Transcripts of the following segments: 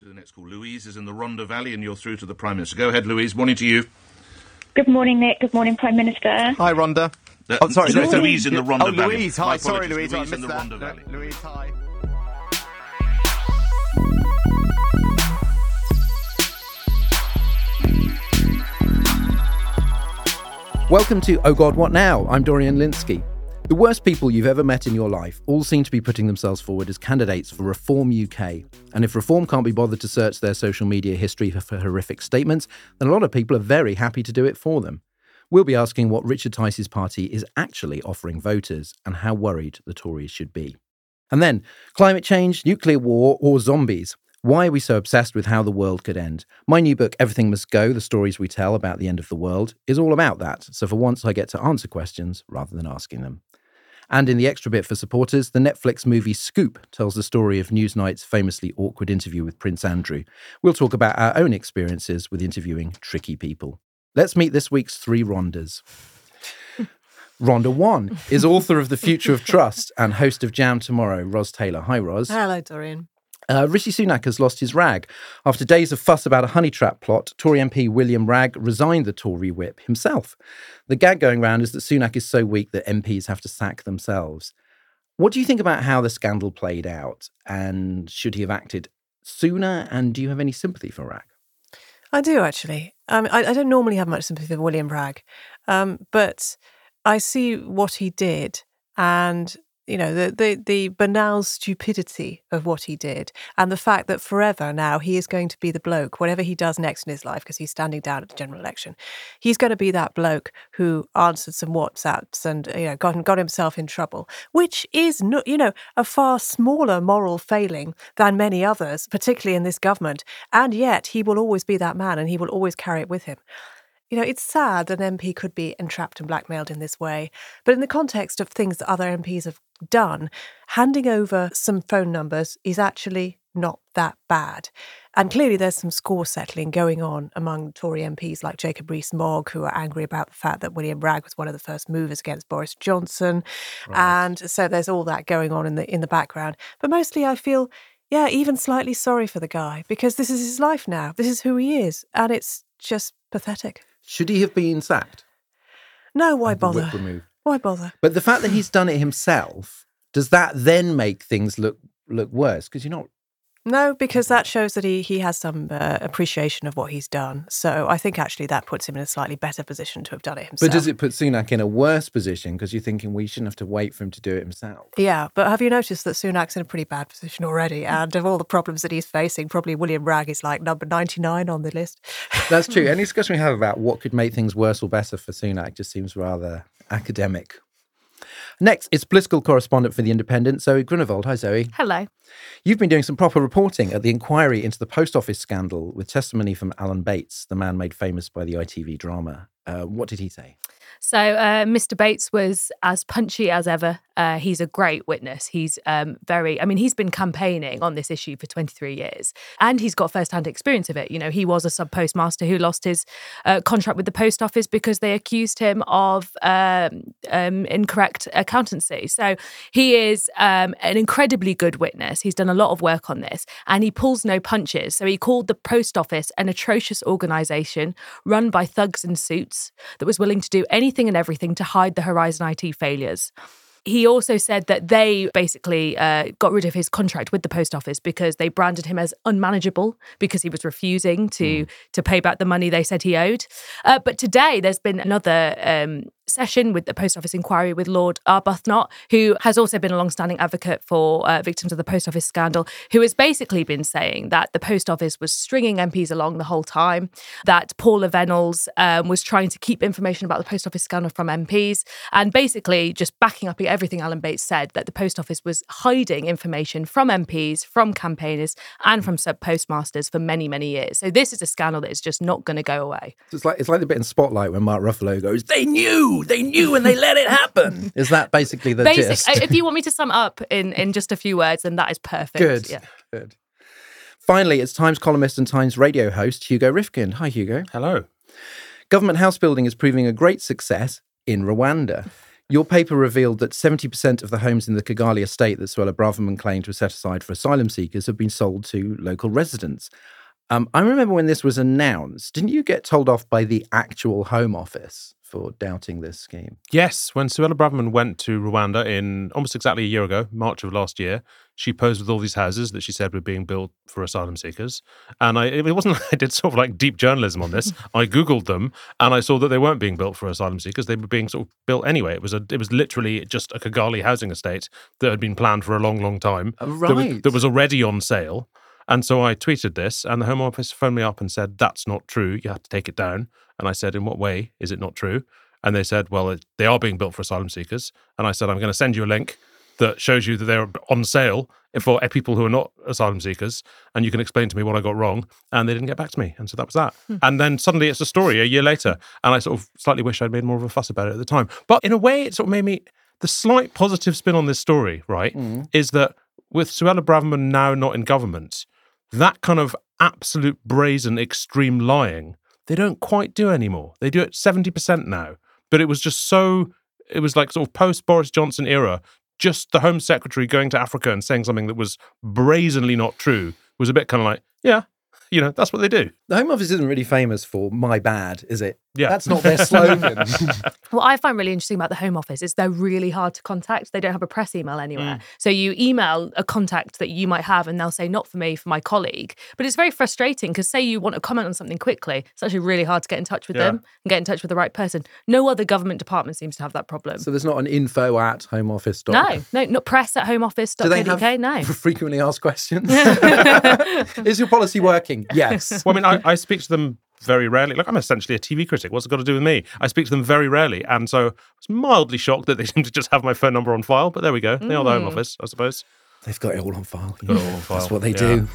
The next call. Louise is in the Rhondda Valley and you're through to the Prime Minister. Go ahead, Louise. Morning to you. Good morning, Nick. Good morning, Prime Minister. Hi, Rhondda. Sorry. Louise in the Rhondda Valley. Louise, hi. Sorry, Louise. Louise in the Rhondda Valley. Louise, hi. Welcome to Oh God, What Now? I'm Dorian Linsky. The worst people you've ever met in your life all seem to be putting themselves forward as candidates for Reform UK. And if Reform can't be bothered to search their social media history for horrific statements, then a lot of people are very happy to do it for them. We'll be asking what Richard Tice's party is actually offering voters and how worried the Tories should be. And then, climate change, nuclear war or zombies. Why are we so obsessed with how the world could end? My new book, Everything Must Go, The Stories We Tell About the End of the World, is all about that. So for once, I get to answer questions rather than asking them. And in the extra bit for supporters, the Netflix movie Scoop tells the story of Newsnight's famously awkward interview with Prince Andrew. We'll talk about our own experiences with interviewing tricky people. Let's meet this week's three Rhonddas. Rhondda 1 is author of The Future of Trust and host of Jam Tomorrow, Ros Taylor. Hi, Ros. Hello, Dorian. Rishi Sunak has lost his rag. After days of fuss about a honey trap plot, Tory MP William Ragg resigned the Tory whip himself. The gag going round is that Sunak is so weak that MPs have to sack themselves. What do you think about how the scandal played out? And should he have acted sooner? And do you have any sympathy for Ragg? I do, actually. I don't normally have much sympathy for William Ragg, but I see what he did and you know, the banal stupidity of what he did and the fact that forever now he is going to be the bloke, whatever he does next in his life, because he's standing down at the general election, he's going to be that bloke who answered some WhatsApps and, you know, got himself in trouble, which is, you know, a far smaller moral failing than many others, particularly in this government. And yet he will always be that man and he will always carry it with him. You know, it's sad that an MP could be entrapped and blackmailed in this way. But in the context of things that other MPs have done, handing over some phone numbers is actually not that bad. And clearly there's some score settling going on among Tory MPs like Jacob Rees-Mogg, who are angry about the fact that William Ragg was one of the first movers against Boris Johnson. Right. And so there's all that going on in the background. But mostly I feel, yeah, even slightly sorry for the guy, because this is his life now. This is who he is. And it's just pathetic. Should he have been sacked? No, why bother? Why bother? But the fact that he's done it himself, does that then make things look worse? Because you're not... No, because that shows that he has some appreciation of what he's done. So I think actually that puts him in a slightly better position to have done it himself. But does it put Sunak in a worse position? Because you're thinking we shouldn't have to wait for him to do it himself. Yeah, but have you noticed that Sunak's in a pretty bad position already? And of all the problems that he's facing, probably William Ragg is like number 99 on the list. That's true. Any discussion we have about what could make things worse or better for Sunak just seems rather academic. Next, it's political correspondent for The Independent, Zoe Grunewald. Hi, Zoe. Hello. You've been doing some proper reporting at the inquiry into the post office scandal with testimony from Alan Bates, the man made famous by the ITV drama. What did he say? So Mr. Bates was as punchy as ever. He's a great witness. He's he's been campaigning on this issue for 23 years and he's got first-hand experience of it. You know, he was a sub-postmaster who lost his contract with the post office because they accused him of incorrect accountancy. So he is an incredibly good witness. He's done a lot of work on this and he pulls no punches. So he called the post office an atrocious organisation run by thugs in suits that was willing to do anything and everything to hide the Horizon IT failures. He also said that they basically got rid of his contract with the post office because they branded him as unmanageable because he was refusing to pay back the money they said he owed. But today there's been another session with the Post Office inquiry with Lord Arbuthnot, who has also been a long-standing advocate for victims of the Post Office scandal, who has basically been saying that the Post Office was stringing MPs along the whole time, that Paula Venables was trying to keep information about the Post Office scandal from MPs, and basically just backing up everything Alan Bates said, that the Post Office was hiding information from MPs, from campaigners, and from sub-postmasters for many, many years. So this is a scandal that is just not going to go away. So it's like the bit in Spotlight when Mark Ruffalo goes, They knew and they let it happen. Is that basically the gist? If you want me to sum up in just a few words, then that is perfect. Good, yeah. Good. Finally, it's Times columnist and Times radio host Hugo Rifkin. Hi, Hugo. Hello. Government house building is proving a great success in Rwanda. Your paper revealed that 70% of the homes in the Kigali estate that Suella Braverman claimed were set aside for asylum seekers have been sold to local residents. I remember when this was announced, didn't you get told off by the actual Home Office for doubting this scheme? Yes, when Suella Braverman went to Rwanda in almost exactly a year ago, March of last year, she posed with all these houses that she said were being built for asylum seekers. And it wasn't like I did sort of like deep journalism on this. I Googled them and I saw that they weren't being built for asylum seekers. They were being sort of built anyway. It was literally just a Kigali housing estate that had been planned for a long, long time. Right. That was already on sale. And so I tweeted this, and the Home Office phoned me up and said, that's not true. You have to take it down. And I said, in what way is it not true? And they said, well, they are being built for asylum seekers. And I said, I'm going to send you a link that shows you that they're on sale for people who are not asylum seekers, and you can explain to me what I got wrong. And they didn't get back to me. And so that was that. And then suddenly it's a story a year later. And I sort of slightly wish I'd made more of a fuss about it at the time. But in a way, it sort of made me, the slight positive spin on this story, right, is that with Suella Braverman now not in government, that kind of absolute brazen extreme lying, they don't quite do anymore. They do it 70% now. But it was just it was like sort of post-Boris Johnson era, just the Home Secretary going to Africa and saying something that was brazenly not true was a bit kind of like, yeah, that's what they do. The Home Office isn't really famous for my bad, is it? Yeah. That's not their slogan. What I find really interesting about the Home Office is they're really hard to contact. They don't have a press email anywhere. So you email a contact that you might have and they'll say, not for me, for my colleague. But it's very frustrating because say you want to comment on something quickly, it's actually really hard to get in touch with them and get in touch with the right person. No other government department seems to have that problem. So there's not an info@homeoffice.com? No, not press@homeoffice.co.uk, Do they have no. frequently asked questions? Is your policy working? Yes. Well, I mean, I speak to them very rarely. Like, I'm essentially a TV critic. What's it got to do with me? I speak to them very rarely. And so I was mildly shocked that they seem to just have my phone number on file. But there we go. They are the Home Office, I suppose. They've got it all on file. Got it all on file. That's what they do.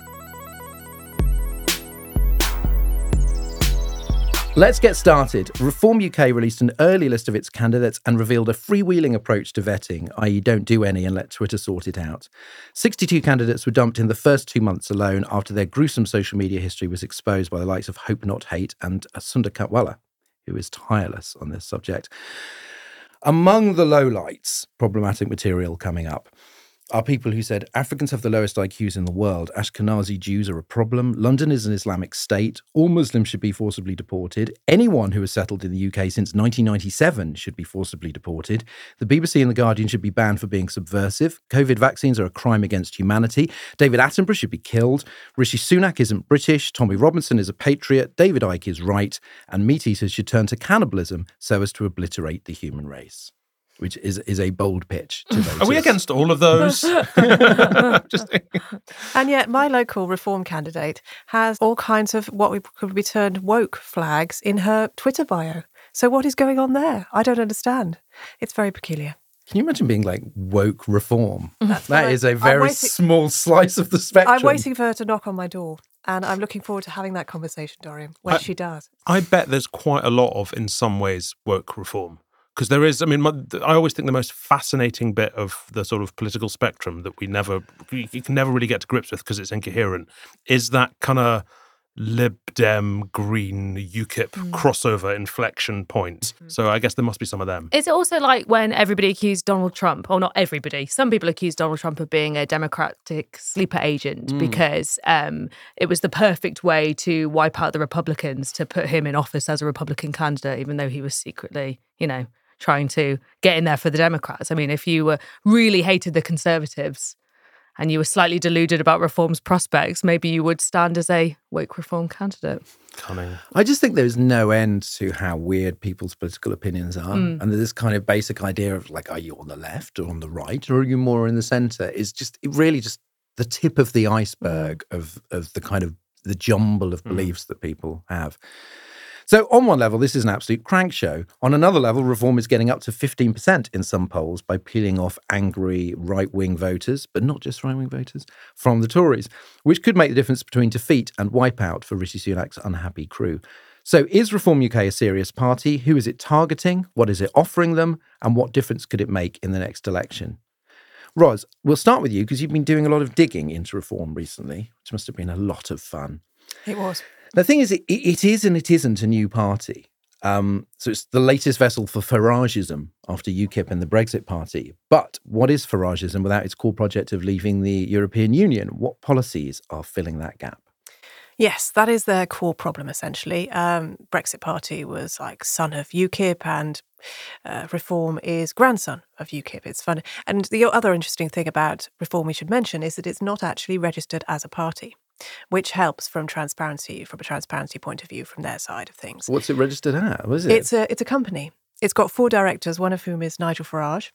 Let's get started. Reform UK released an early list of its candidates and revealed a freewheeling approach to vetting, i.e. don't do any and let Twitter sort it out. 62 candidates were dumped in the first 2 months alone after their gruesome social media history was exposed by the likes of Hope Not Hate and Sunda Katwala, who is tireless on this subject. Among the lowlights, problematic material coming up, are people who said Africans have the lowest IQs in the world, Ashkenazi Jews are a problem, London is an Islamic state, all Muslims should be forcibly deported, anyone who has settled in the UK since 1997 should be forcibly deported, the BBC and The Guardian should be banned for being subversive, COVID vaccines are a crime against humanity, David Attenborough should be killed, Rishi Sunak isn't British, Tommy Robinson is a patriot, David Icke is right, and meat eaters should turn to cannibalism so as to obliterate the human race. Which is a bold pitch to voters. Are we against all of those? And yet my local reform candidate has all kinds of what we could be termed woke flags in her Twitter bio. So what is going on there? I don't understand. It's very peculiar. Can you imagine being like woke reform? That is a very small slice of the spectrum. I'm waiting for her to knock on my door. And I'm looking forward to having that conversation, Dorian, when she does. I bet there's quite a lot of, in some ways, woke reform. Because there is, I mean, I always think the most fascinating bit of the sort of political spectrum that you can never really get to grips with because it's incoherent, is that kind of Lib Dem, Green, UKIP crossover inflection point. So I guess there must be some of them. Is it also like when everybody accused Donald Trump, or not everybody, some people accused Donald Trump of being a Democratic sleeper agent because it was the perfect way to wipe out the Republicans to put him in office as a Republican candidate, even though he was secretly, trying to get in there for the Democrats. I mean, if you really hated the Conservatives and you were slightly deluded about reform's prospects, maybe you would stand as a woke reform candidate. Cunning. I just think there's no end to how weird people's political opinions are. And this kind of basic idea of like, are you on the left or on the right or are you more in the centre is just really just the tip of the iceberg of the kind of the jumble of beliefs that people have. So on one level, this is an absolute crank show. On another level, reform is getting up to 15% in some polls by peeling off angry right-wing voters, but not just right-wing voters, from the Tories, which could make the difference between defeat and wipeout for Rishi Sunak's unhappy crew. So is Reform UK a serious party? Who is it targeting? What is it offering them? And what difference could it make in the next election? Ros, we'll start with you because you've been doing a lot of digging into reform recently, which must have been a lot of fun. It was. The thing is, it is and it isn't a new party. So it's the latest vessel for Farageism after UKIP and the Brexit Party. But what is Farageism without its core project of leaving the European Union? What policies are filling that gap? Yes, that is their core problem, essentially. Brexit Party was like son of UKIP, and Reform is grandson of UKIP. It's fun. And the other interesting thing about Reform we should mention is that it's not actually registered as a party, which helps from a transparency point of view from their side of things. What's it registered at? What is it? It's a company. It's got 4 directors, one of whom is Nigel Farage.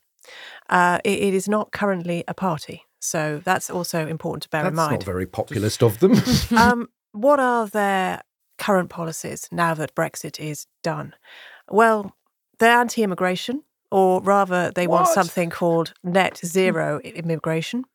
It is not currently a party. So that's also important to bear in mind. That's not very populist of them. What are their current policies now that Brexit is done? Well, they're anti-immigration, or rather they want something called net zero immigration.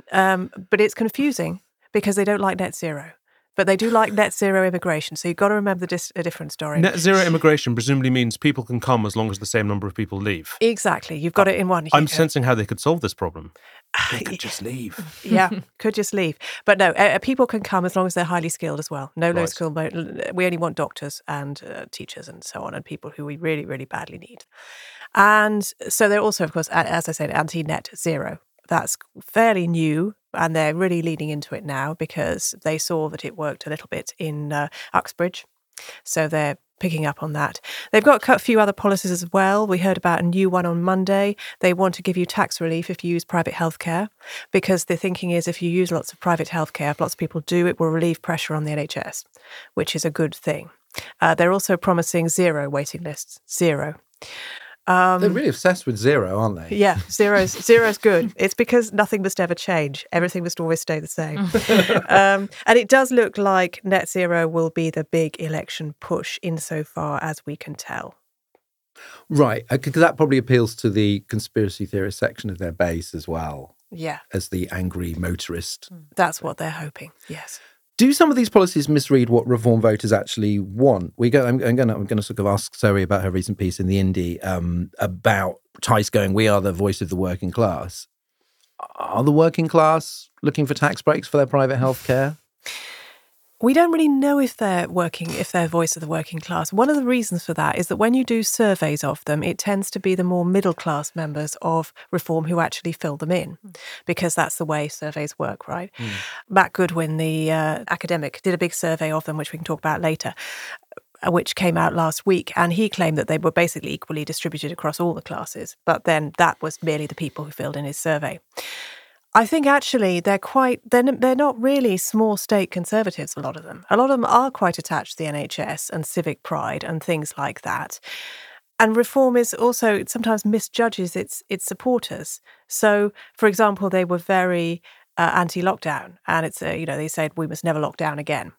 But it's confusing because they don't like net zero. But they do like net zero immigration. So you've got to remember a different story. Net zero immigration presumably means people can come as long as the same number of people leave. Exactly. You've got it in one. I'm sensing how they could solve this problem. They could just leave. Yeah, could just leave. But no, people can come as long as they're highly skilled as well. No low skill. We only want doctors and teachers and so on, and people who we really, really badly need. And so they're also, of course, as I said, anti-net zero. That's fairly new, and they're really leaning into it now because they saw that it worked a little bit in Uxbridge. So they're picking up on that. They've got a few other policies as well. We heard about a new one on Monday. They want to give you tax relief if you use private healthcare, because the thinking is if you use lots of private healthcare, if lots of people do, it will relieve pressure on the NHS, which is a good thing. They're also promising zero waiting lists. Zero. They're really obsessed with zero, aren't they? Yeah, zero's good. It's because nothing must ever change. Everything must always stay the same. And it does look like net zero will be the big election push insofar as we can tell. Right, because that probably appeals to the conspiracy theorist section of their base as well. Yeah. As the angry motorist. That's what they're hoping, yes. Do some of these policies misread what Reform voters actually want? I'm going to sort of ask Zoe about her recent piece in the Indie about Tice going, "We are the voice of the working class." Are the working class looking for tax breaks for their private healthcare? We don't really know if they're voice of the working class. One of the reasons for that is that when you do surveys of them, it tends to be the more middle class members of Reform who actually fill them in, because that's the way surveys work, right? Matt Goodwin, the academic, did a big survey of them, which we can talk about later, which came out last week, and he claimed that they were basically equally distributed across all the classes, but then that was merely the people who filled in his survey. I think actually they're not really small state conservatives, a lot of them. A lot of them are quite attached to the NHS and civic pride and things like that. And Reform is also sometimes misjudges its supporters. So, for example, they were very anti-lockdown, and it's they said we must never lock down again.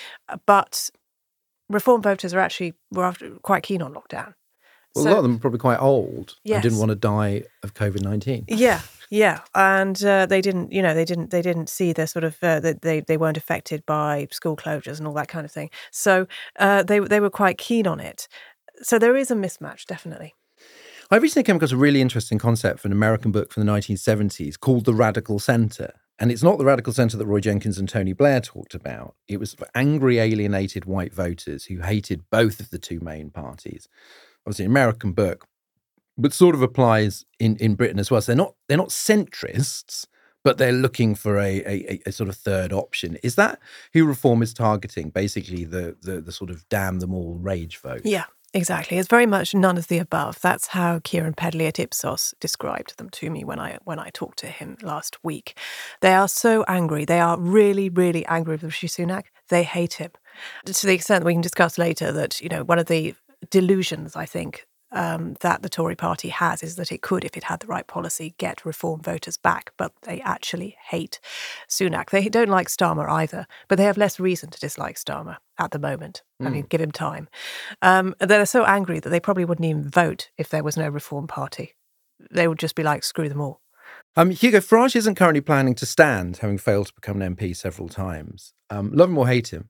But Reform voters were quite keen on lockdown. Well, a lot of them are probably quite old yes. and didn't want to die of COVID-19. Yeah, and they didn't see the sort of they weren't affected by school closures and all that kind of thing. So they were quite keen on it. So there is a mismatch, definitely. I recently came across a really interesting concept for an American book from the 1970s called The Radical Centre. And it's not the radical centre that Roy Jenkins and Tony Blair talked about. It was for angry, alienated white voters who hated both of the two main parties. Obviously, an American book, but sort of applies in Britain as well. So they're not centrists, but they're looking for a sort of third option. Is that who Reform is targeting? Basically, the sort of damn them all rage vote. Yeah, exactly. It's very much none of the above. That's how Kieran Pedley at Ipsos described them to me when I talked to him last week. They are so angry. They are really, really angry with Rishi Sunak. They hate him to the extent that we can discuss later that one of the delusions, I think, that the Tory party has is that it could, if it had the right policy, get Reform voters back. But they actually hate Sunak. They don't like Starmer either, but they have less reason to dislike Starmer at the moment. I mean, give him time. They're so angry that they probably wouldn't even vote if there was no Reform party. They would just be like, screw them all. Hugo, Farage isn't currently planning to stand, having failed to become an MP several times. Love him or hate him.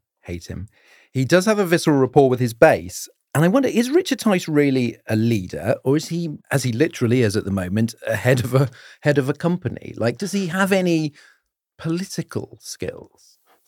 He does have a visceral rapport with his base. And I wonder, is Richard Tice really a leader, or is he, as he literally is at the moment, a head of a company? Like, does he have any political skills?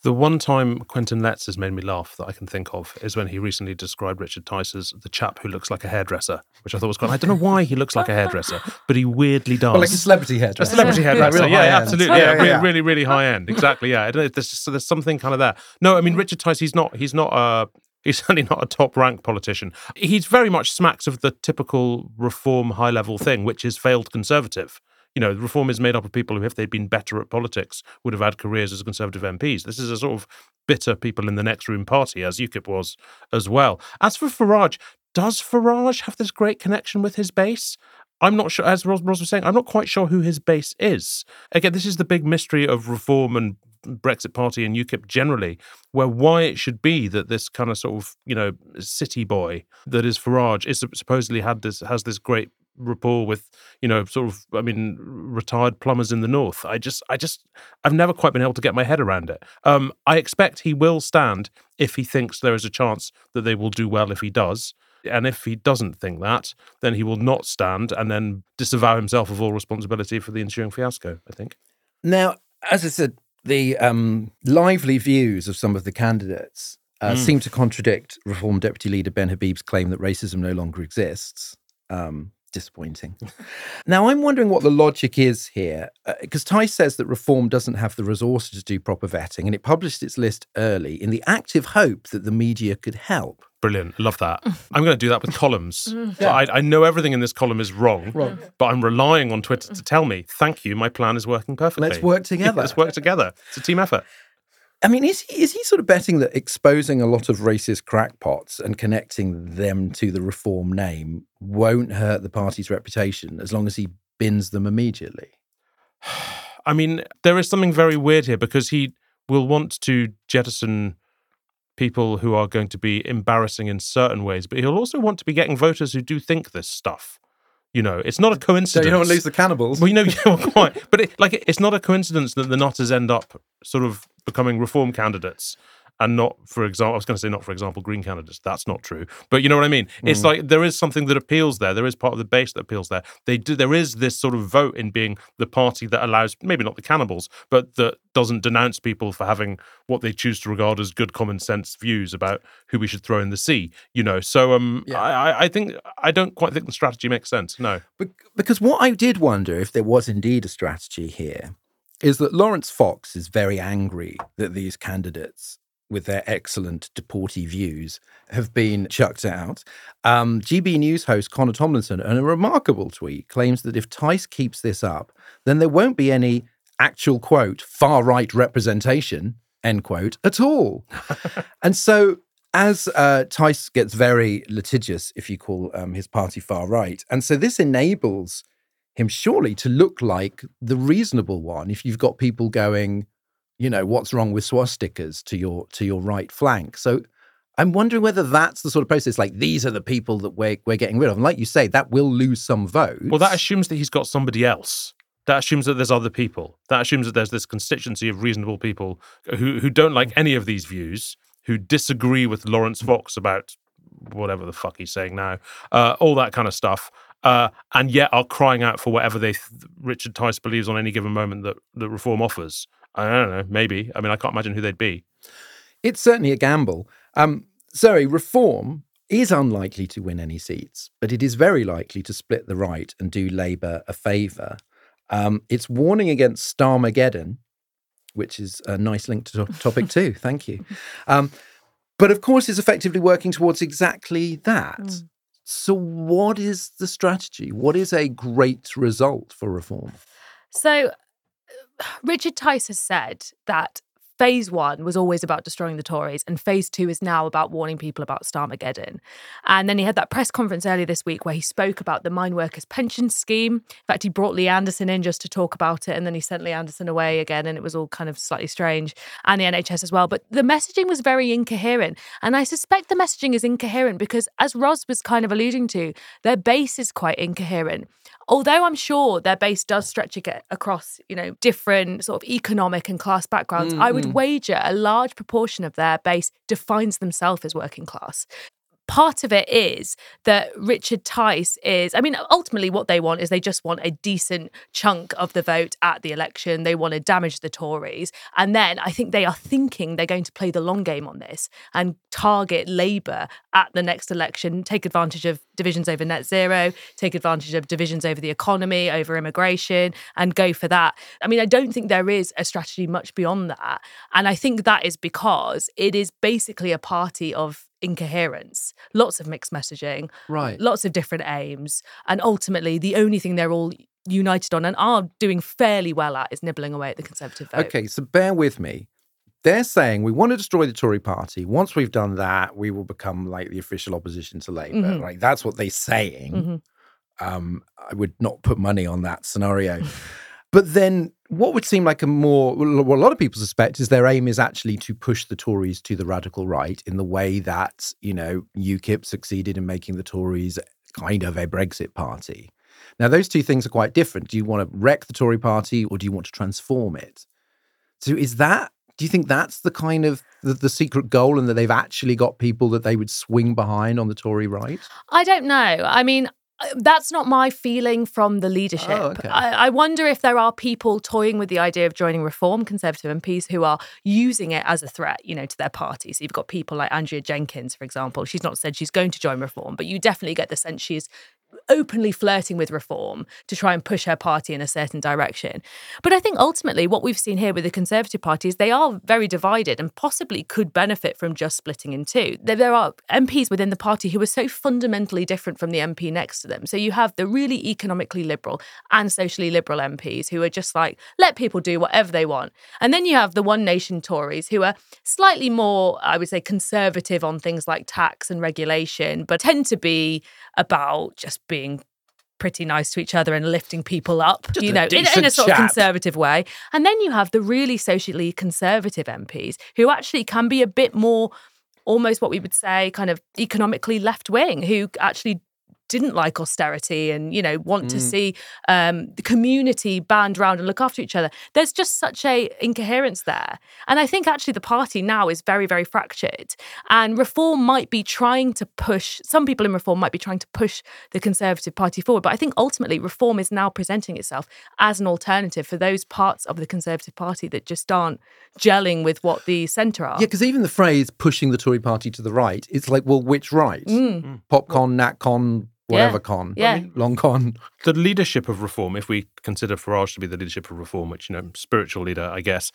The one time Quentin Letts has made me laugh that I can think of is when he recently described Richard Tice as the chap who looks like a hairdresser, which I thought was quite... I don't know why he looks like a hairdresser, but he weirdly does. Well, like a celebrity hairdresser. A celebrity hairdresser, Like real yeah, high end. absolutely. Yeah. Really, really high end. Exactly, yeah. I don't know, there's something kind of there. No, I mean, Richard Tice, he's certainly not a top-rank politician. He's very much smacks of the typical reform high-level thing, which is failed conservative. You know, reform is made up of people who, if they'd been better at politics, would have had careers as Conservative MPs. This is a sort of bitter people in the next room party, as UKIP was as well. As for Farage, does Farage have this great connection with his base? I'm not sure, as Ros was saying, I'm not quite sure who his base is. Again, this is the big mystery of reform and Brexit Party and UKIP generally, where why it should be that this kind of sort of, you know, city boy that is Farage is supposedly has this great rapport with, you know, sort of, I mean, retired plumbers in the north. I've never quite been able to get my head around it. I expect he will stand if he thinks there is a chance that they will do well if he does. And if he doesn't think that, then he will not stand and then disavow himself of all responsibility for the ensuing fiasco, I think. Now, as I said, the lively views of some of the candidates seem to contradict Reform Deputy Leader Ben Habib's claim that racism no longer exists. Disappointing. Now, I'm wondering what the logic is here, because Tice says that Reform doesn't have the resources to do proper vetting, and it published its list early in the active hope that the media could help. Brilliant. Love that. I'm going to do that with columns. I know everything in this column is wrong, but I'm relying on Twitter to tell me, thank you, my plan is working perfectly. Let's work together. Let's work together. It's a team effort. I mean, is he sort of betting that exposing a lot of racist crackpots and connecting them to the Reform name won't hurt the party's reputation as long as he bins them immediately? I mean, there is something very weird here because he will want to jettison people who are going to be embarrassing in certain ways, but he'll also want to be getting voters who do think this stuff. You know, it's not a coincidence. So you don't lose the cannibals. Well, you know, yeah, quite. But it's not a coincidence that the Nutters end up sort of becoming Reform candidates and not, for example, I was going to say not, for example, Green candidates. That's not true. But you know what I mean? It's like there is something that appeals there. There is part of the base that appeals there. There is this sort of vote in being the party that allows, maybe not the cannibals, but that doesn't denounce people for having what they choose to regard as good common sense views about who we should throw in the sea. You know, so I don't quite think the strategy makes sense. No, because what I did wonder if there was indeed a strategy here is that Lawrence Fox is very angry that these candidates, with their excellent deportee views, have been chucked out. GB News host Connor Tomlinson, in a remarkable tweet, claims that if Tice keeps this up, then there won't be any actual, quote, far-right representation, end quote, at all. And so as Tice gets very litigious, if you call his party far-right, and so this enables him surely to look like the reasonable one if you've got people going, you know, what's wrong with swastikas to your right flank. So I'm wondering whether that's the sort of process, like these are the people that we're getting rid of. And like you say, that will lose some votes. Well, that assumes that he's got somebody else. That assumes that there's other people. That assumes that there's this constituency of reasonable people who don't like any of these views, who disagree with Lawrence Fox about whatever the fuck he's saying now, all that kind of stuff. And yet are crying out for whatever Richard Tice believes on any given moment that Reform offers. I don't know, maybe. I mean, I can't imagine who they'd be. It's certainly a gamble. Sorry, Reform is unlikely to win any seats, but it is very likely to split the right and do Labour a favour. It's warning against Starmageddon, which is a nice link to topic 2. Thank you. But of course, it's effectively working towards exactly that. So what is the strategy? What is a great result for Reform? So Richard Tice has said that Phase 1 was always about destroying the Tories, and Phase 2 is now about warning people about Starmageddon. And then he had that press conference earlier this week where he spoke about the mine workers' pension scheme. In fact, he brought Lee Anderson in just to talk about it, and then he sent Lee Anderson away again, and it was all kind of slightly strange, and the NHS as well. But the messaging was very incoherent, and I suspect the messaging is incoherent because, as Ros was kind of alluding to, their base is quite incoherent. Although I'm sure their base does stretch across, you know, different sort of economic and class backgrounds, I would wager a large proportion of their base defines themselves as working class. part of it is that Richard Tice is, I mean, ultimately what they want is they just want a decent chunk of the vote at the election. They want to damage the Tories. And then I think they are thinking they're going to play the long game on this and target Labour at the next election, take advantage of divisions over net zero, take advantage of divisions over the economy, over immigration, and go for that. I mean, I don't think there is a strategy much beyond that. And I think that is because it is basically a party of incoherence, lots of mixed messaging, Right. lots of different aims. And ultimately, the only thing they're all united on and are doing fairly well at is nibbling away at the Conservative vote. Okay, so bear with me. They're saying we want to destroy the Tory party. Once we've done that, we will become like the official opposition to Labour. Right? That's what they're saying. I would not put money on that scenario. But then what would seem like what a lot of people suspect is their aim is actually to push the Tories to the radical right in the way that, UKIP succeeded in making the Tories kind of a Brexit party. Now, those two things are quite different. Do you want to wreck the Tory party or do you want to transform it? So do you think that's the kind of the secret goal and that they've actually got people that they would swing behind on the Tory right? I don't know. I mean, that's not my feeling from the leadership. Oh, okay. I wonder if there are people toying with the idea of joining Reform, Conservative MPs, who are using it as a threat, to their party. So you've got people like Andrea Jenkins, for example. She's not said she's going to join Reform, but you definitely get the sense she's openly flirting with Reform to try and push her party in a certain direction. But I think ultimately what we've seen here with the Conservative Party is they are very divided and possibly could benefit from just splitting in two. There are MPs within the party who are so fundamentally different from the MP next to them. So you have the really economically liberal and socially liberal MPs who are just like, let people do whatever they want. And then you have the One Nation Tories who are slightly more, I would say, conservative on things like tax and regulation, but tend to be about just being pretty nice to each other and lifting people up, in a sort of conservative way. And then you have the really socially conservative MPs who actually can be a bit more almost what we would say kind of economically left-wing, who actually didn't like austerity and, want to see the community band round and look after each other. There's just such a incoherence there. And I think actually the party now is very, very fractured. And Reform might be trying to push, some people in Reform might be trying to push the Conservative Party forward. But I think ultimately Reform is now presenting itself as an alternative for those parts of the Conservative Party that just aren't gelling with what the centre are. Yeah, because even the phrase pushing the Tory party to the right, it's like, well, which right? Popcon, Natcon, whatever con, long con. The leadership of Reform, if we consider Farage to be the leadership of Reform, which, spiritual leader, I guess,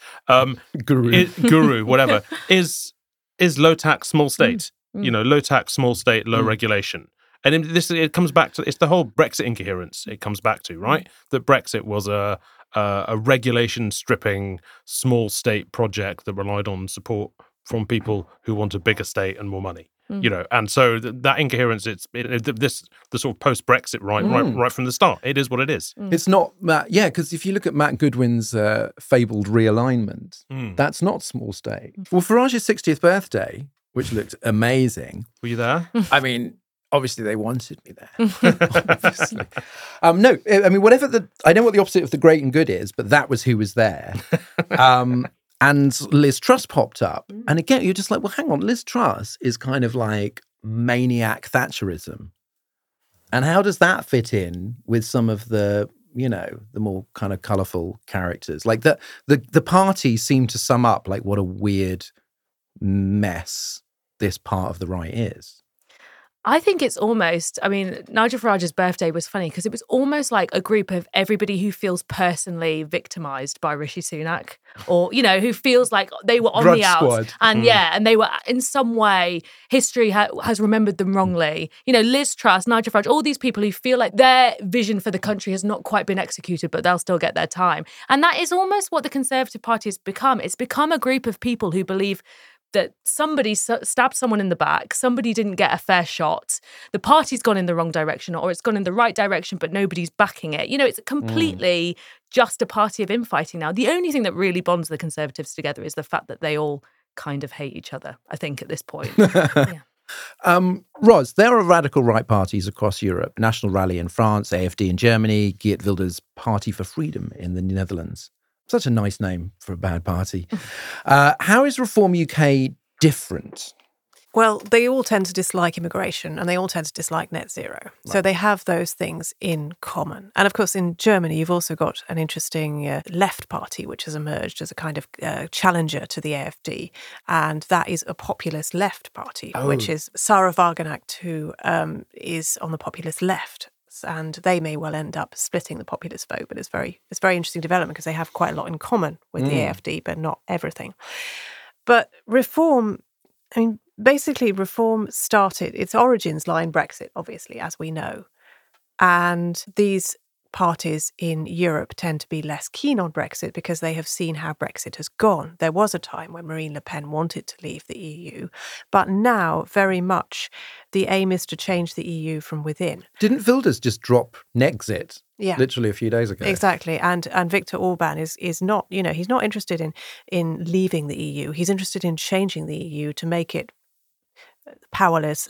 guru, whatever, is low tax, small state. Low tax, small state, low regulation. And it comes back to, it's the whole Brexit incoherence it comes back to, right? That Brexit was a regulation stripping small state project that relied on support from people who want a bigger state and more money. And so that incoherence, the sort of post-Brexit right from the start. It is what it is. It's not, because if you look at Matt Goodwin's fabled realignment, that's not small state. Well, Farage's 60th birthday, which looked amazing. Were you there? I mean, obviously they wanted me there. Obviously. No, I mean, I know what the opposite of the great and good is, but that was who was there. And Liz Truss popped up. And again, you're just like, well, hang on, Liz Truss is kind of like maniac Thatcherism. And how does that fit in with some of the, the more kind of colourful characters? Like the party seemed to sum up like what a weird mess this part of the right is. I think it's almost, Nigel Farage's birthday was funny because it was almost like a group of everybody who feels personally victimised by Rishi Sunak or, who feels like they were on Drudge the outs. Squad. And and they were in some way, history has remembered them wrongly. Liz Truss, Nigel Farage, all these people who feel like their vision for the country has not quite been executed, but they'll still get their time. And that is almost what the Conservative Party has become. It's become a group of people who believe that somebody stabbed someone in the back, somebody didn't get a fair shot, the party's gone in the wrong direction or it's gone in the right direction, but nobody's backing it. It's completely just a party of infighting now. The only thing that really bonds the Conservatives together is the fact that they all kind of hate each other, I think, at this point. Ros, there are radical right parties across Europe. National Rally in France, AFD in Germany, Geert Wilders' Party for Freedom in the Netherlands. Such a nice name for a bad party. How is Reform UK different? Well, they all tend to dislike immigration and they all tend to dislike net zero. Right. So they have those things in common. And of course, in Germany, you've also got an interesting left party, which has emerged as a kind of challenger to the AfD. And that is a populist left party, which is Sarah Wagenknecht, who is on the populist left. And they may well end up splitting the populist vote. But it's very interesting development because they have quite a lot in common with the AfD, but not everything. But reform, I mean, basically, reform started, its origins lie in Brexit, obviously, as we know. And these parties in Europe tend to be less keen on Brexit because they have seen how Brexit has gone. There was a time when Marine Le Pen wanted to leave the EU, but now very much the aim is to change the EU from within. Didn't Wilders just drop Nexit? Yeah. Literally a few days ago. Exactly. And Viktor Orban is not, he's not interested in leaving the EU. He's interested in changing the EU to make it powerless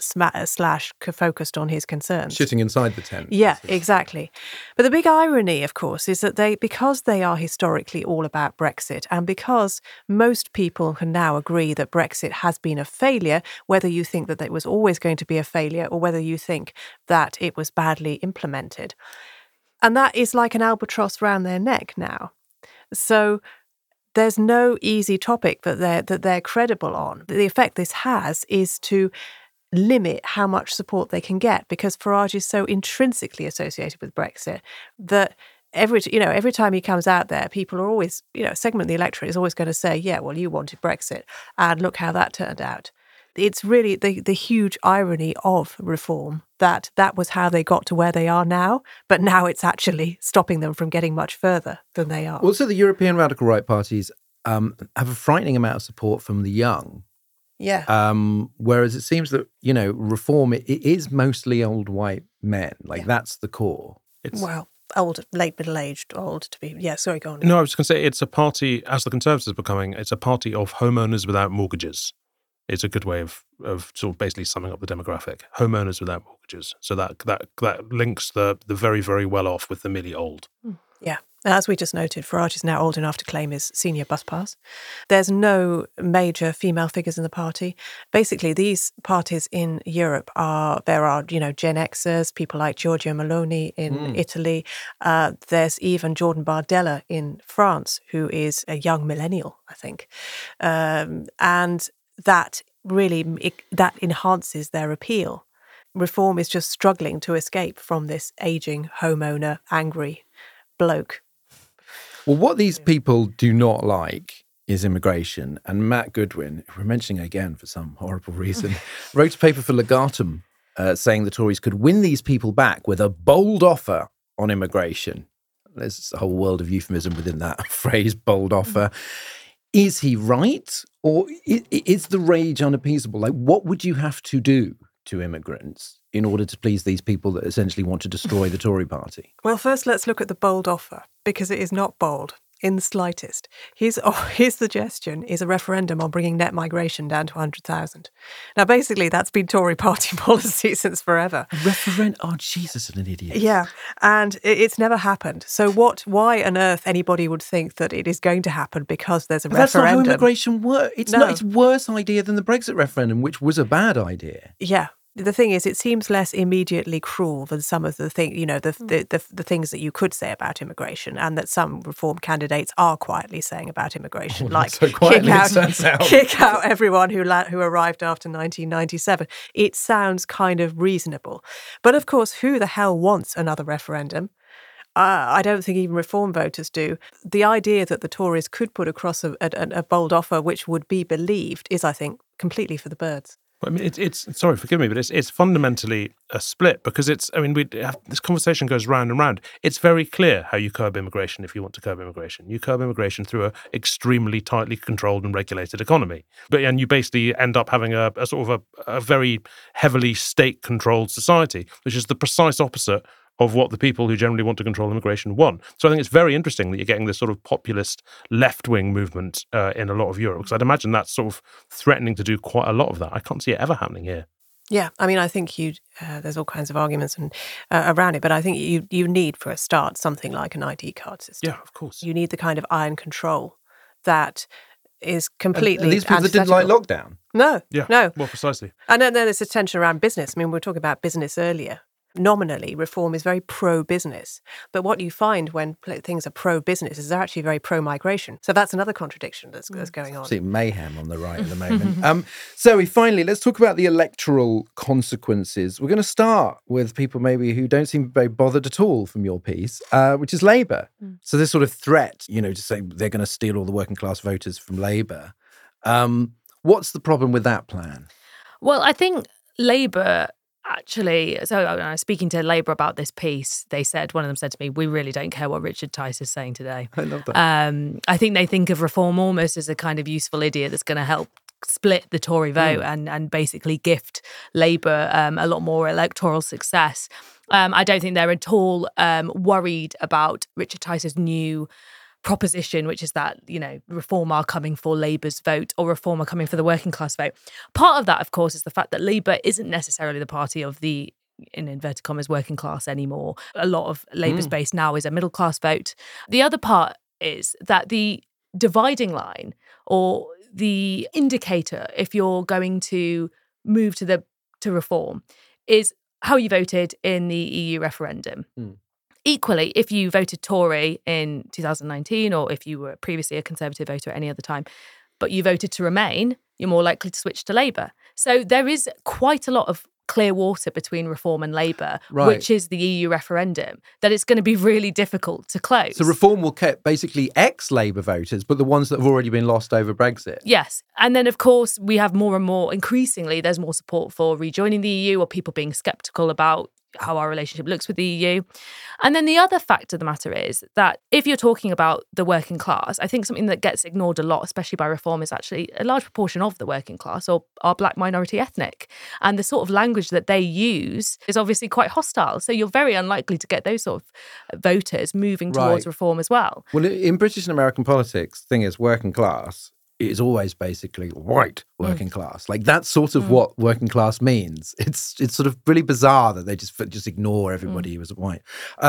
/ focused on his concerns. Shitting inside the tent. Yeah, exactly. But the big irony, of course, is that because they are historically all about Brexit and because most people can now agree that Brexit has been a failure, whether you think that it was always going to be a failure or whether you think that it was badly implemented. And that is like an albatross round their neck now. So there's no easy topic that they're credible on. The effect this has is to limit how much support they can get because Farage is so intrinsically associated with Brexit that every time he comes out there, people are always, a segment of the electorate is always going to say, yeah, well, you wanted Brexit and look how that turned out. It's really the huge irony of reform that was how they got to where they are now, but now it's actually stopping them from getting much further than they are. Also, the European radical right parties have a frightening amount of support from the young. Yeah. Whereas it seems that, reform, it is mostly old white men. That's the core. Old, late middle-aged, old to be... Yeah, sorry, go on. No, I was just going to say it's a party, as the Conservatives are becoming, it's a party of homeowners without mortgages. It's a good way of sort of basically summing up the demographic. Homeowners without mortgages. So that links the very, very well off with the merely old. Yeah. As we just noted, Farage is now old enough to claim his senior bus pass. There's no major female figures in the party. Basically, these parties in Europe there are Gen Xers, people like Giorgia Meloni in Italy. There's even Jordan Bardella in France, who is a young millennial, I think. And that really that enhances their appeal. Reform is just struggling to escape from this aging homeowner, angry bloke. Well, what these people do not like is immigration. And Matt Goodwin, who we're mentioning again for some horrible reason, wrote a paper for Legatum saying the Tories could win these people back with a bold offer on immigration. There's a whole world of euphemism within that phrase, bold offer. Is he right? Or is the rage unappeasable? What would you have to do to immigrants in order to please these people that essentially want to destroy the Tory party? Well, first, let's look at the bold offer, because it is not bold in the slightest. His suggestion is a referendum on bringing net migration down to 100,000. Now, basically, that's been Tory party policy since forever. A referendum? Oh, Jesus, an idiot. Yeah, and it's never happened. So why on earth anybody would think that it is going to happen because there's a referendum? That's not how immigration works. It's a worse idea than the Brexit referendum, which was a bad idea. Yeah. The thing is, it seems less immediately cruel than some of the things, the things that you could say about immigration, and that some Reform candidates are quietly saying about immigration, like so quietly, kick out everyone who arrived after 1997. It sounds kind of reasonable, but of course, who the hell wants another referendum? I don't think even Reform voters do. The idea that the Tories could put across a bold offer which would be believed is, I think, completely for the birds. I mean, it's sorry, forgive me, but it's fundamentally a split because this conversation goes round and round. It's very clear how you curb immigration if you want to curb immigration. You curb immigration through an extremely tightly controlled and regulated economy. And you basically end up having a sort of a very heavily state-controlled society, which is the precise opposite of what the people who generally want to control immigration want. So I think it's very interesting that you're getting this sort of populist left-wing movement in a lot of Europe, because I'd imagine that's sort of threatening to do quite a lot of that. I can't see it ever happening here. Yeah, I mean, I think there's all kinds of arguments around it, but I think you need, for a start, something like an ID card system. Yeah, of course. You need the kind of iron control that is completely and these people that didn't like lockdown. No, Yeah. no. Well, precisely. And then there's a tension around business. I mean, we were talking about business earlier. Nominally, Reform is very pro-business. But what you find when things are pro-business is they're actually very pro-migration. So that's another contradiction that's going on. Absolute mayhem on the right at the moment. So finally, let's talk about the electoral consequences. We're going to start with people maybe who don't seem very bothered at all from your piece, which is Labour. So this sort of threat, to say they're going to steal all the working class voters from Labour. What's the problem with that plan? Well, I think Labour actually, so I was speaking to Labour about this piece. One of them said to me, we really don't care what Richard Tice is saying today. I love that. I think they think of Reform almost as a kind of useful idiot that's going to help split the Tory vote and basically gift Labour a lot more electoral success. I don't think they're at all worried about Richard Tice's new proposition, which is that, Reform are coming for Labour's vote or Reform are coming for the working class vote. Part of that, of course, is the fact that Labour isn't necessarily the party of the, in inverted commas, working class anymore. A lot of Labour's base now is a middle class vote. The other part is that the dividing line or the indicator, if you're going to move to Reform, is how you voted in the EU referendum. Equally, if you voted Tory in 2019 or if you were previously a Conservative voter at any other time, but you voted to Remain, you're more likely to switch to Labour. So there is quite a lot of clear water between Reform and Labour, which is the EU referendum, that it's going to be really difficult to close. So Reform will keep basically ex-Labour voters, but the ones that have already been lost over Brexit. Yes. And then, of course, we have more and more, increasingly, there's more support for rejoining the EU or people being sceptical about how our relationship looks with the EU. And then the other fact of the matter is that if you're talking about the working class, I think something that gets ignored a lot, especially by Reform, is actually a large proportion of the working class or are black minority ethnic. And the sort of language that they use is obviously quite hostile. So you're very unlikely to get those sort of voters moving towards Reform as well. Well, in British and American politics, the thing is, working class is always basically white working class. Like that's sort of what working class means. It's sort of really bizarre that they just ignore everybody who was white.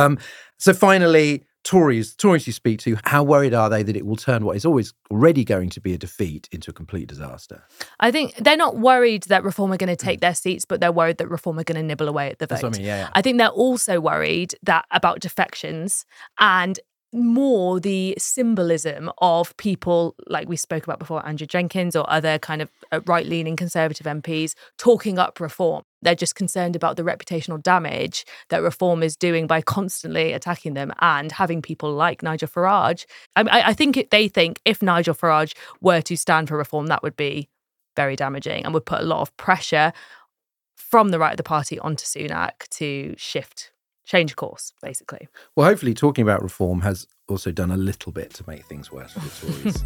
So finally, Tories you speak to, how worried are they that it will turn what is always already going to be a defeat into a complete disaster? I think they're not worried that Reform are going to take their seats, but they're worried that Reform are going to nibble away at the vote. That's what I mean, yeah. I think they're also worried that about defections and more the symbolism of people like we spoke about before, Andrew Jenkins or other kind of right-leaning Conservative MPs talking up Reform. They're just concerned about the reputational damage that Reform is doing by constantly attacking them and having people like Nigel Farage. I think they think if Nigel Farage were to stand for Reform, that would be very damaging and would put a lot of pressure from the right of the party onto Sunak to change course, basically. Well, hopefully talking about Reform has also done a little bit to make things worse for the Tories.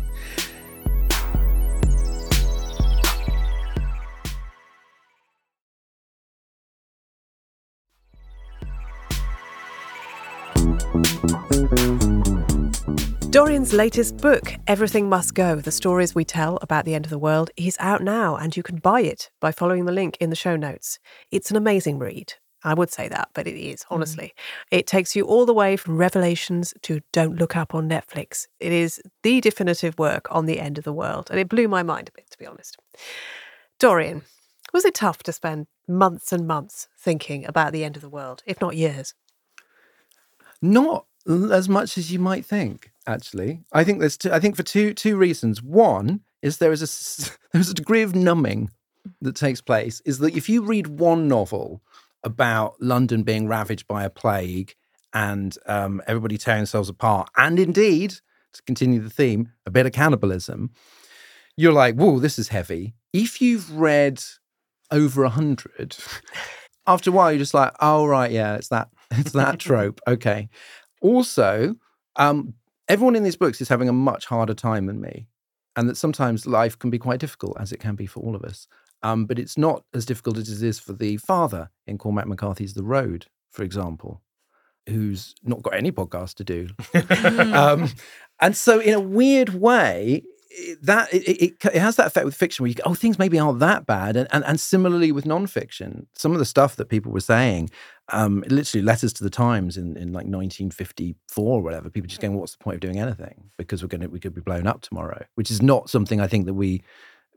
Dorian's latest book, Everything Must Go, The Stories We Tell About the End of the World, is out now and you can buy it by following the link in the show notes. It's an amazing read. I would say that, but it is, honestly. It takes you all the way from Revelations to Don't Look Up on Netflix. It is the definitive work on the end of the world, and it blew my mind a bit, to be honest. Dorian, was it tough to spend months and months thinking about the end of the world, if not years? Not as much as you might think, actually. I think for two reasons. One is there's a degree of numbing that takes place, is that if you read one novel about London being ravaged by a plague and everybody tearing themselves apart, and indeed, to continue the theme, a bit of cannibalism, you're like, whoa, this is heavy. If you've read over 100, after a while, you're just like, oh, right, yeah, it's that trope. Okay. Also, everyone in these books is having a much harder time than me, and that sometimes life can be quite difficult, as it can be for all of us. But it's not as difficult as it is for the father in Cormac McCarthy's The Road, for example, who's not got any podcast to do. And so in a weird way, it has that effect with fiction where you go, oh, things maybe aren't that bad. And similarly with nonfiction, some of the stuff that people were saying, literally letters to the Times in like 1954 or whatever, people just going, what's the point of doing anything? Because we could be blown up tomorrow, which is not something I think that we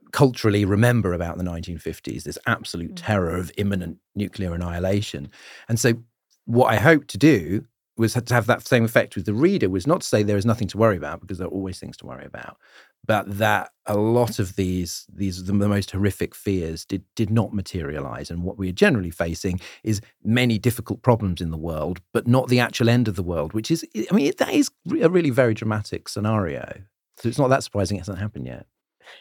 culturally remember about the 1950s, this absolute terror of imminent nuclear annihilation. And so what I hoped to do was to have that same effect with the reader, was not to say there is nothing to worry about, because there are always things to worry about, but that a lot of these the most horrific fears did not materialize. And what we are generally facing is many difficult problems in the world, but not the actual end of the world, which is, I mean, that is a really very dramatic scenario. So it's not that surprising it hasn't happened yet.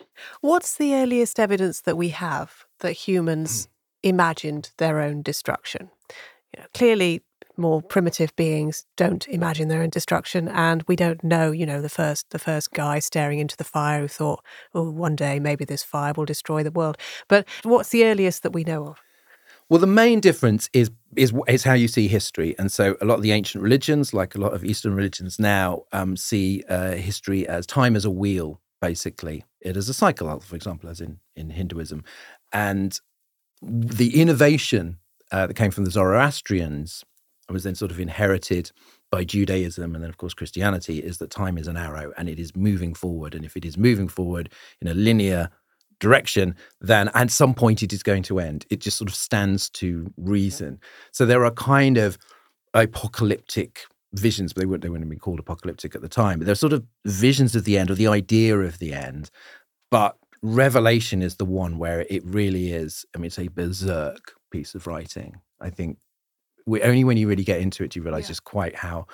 What's the earliest evidence that we have that humans imagined their own destruction? Clearly, more primitive beings don't imagine their own destruction, and we don't know, the first guy staring into the fire who thought, oh, one day maybe this fire will destroy the world. But what's the earliest that we know of? Well, the main difference is how you see history. And so a lot of the ancient religions, like a lot of Eastern religions now, see history as time as a wheel, basically. It is a cycle, for example, as in Hinduism. And the innovation that came from the Zoroastrians was then sort of inherited by Judaism and then, of course, Christianity, is that time is an arrow and it is moving forward. And if it is moving forward in a linear direction, then at some point it is going to end. It just sort of stands to reason. So there are kind of apocalyptic visions, but they wouldn't have been called apocalyptic at the time. But they're sort of visions of the end, or the idea of the end. But Revelation is the one where it really is, I mean, it's a berserk piece of writing. I think only when you really get into it do you realize just quite how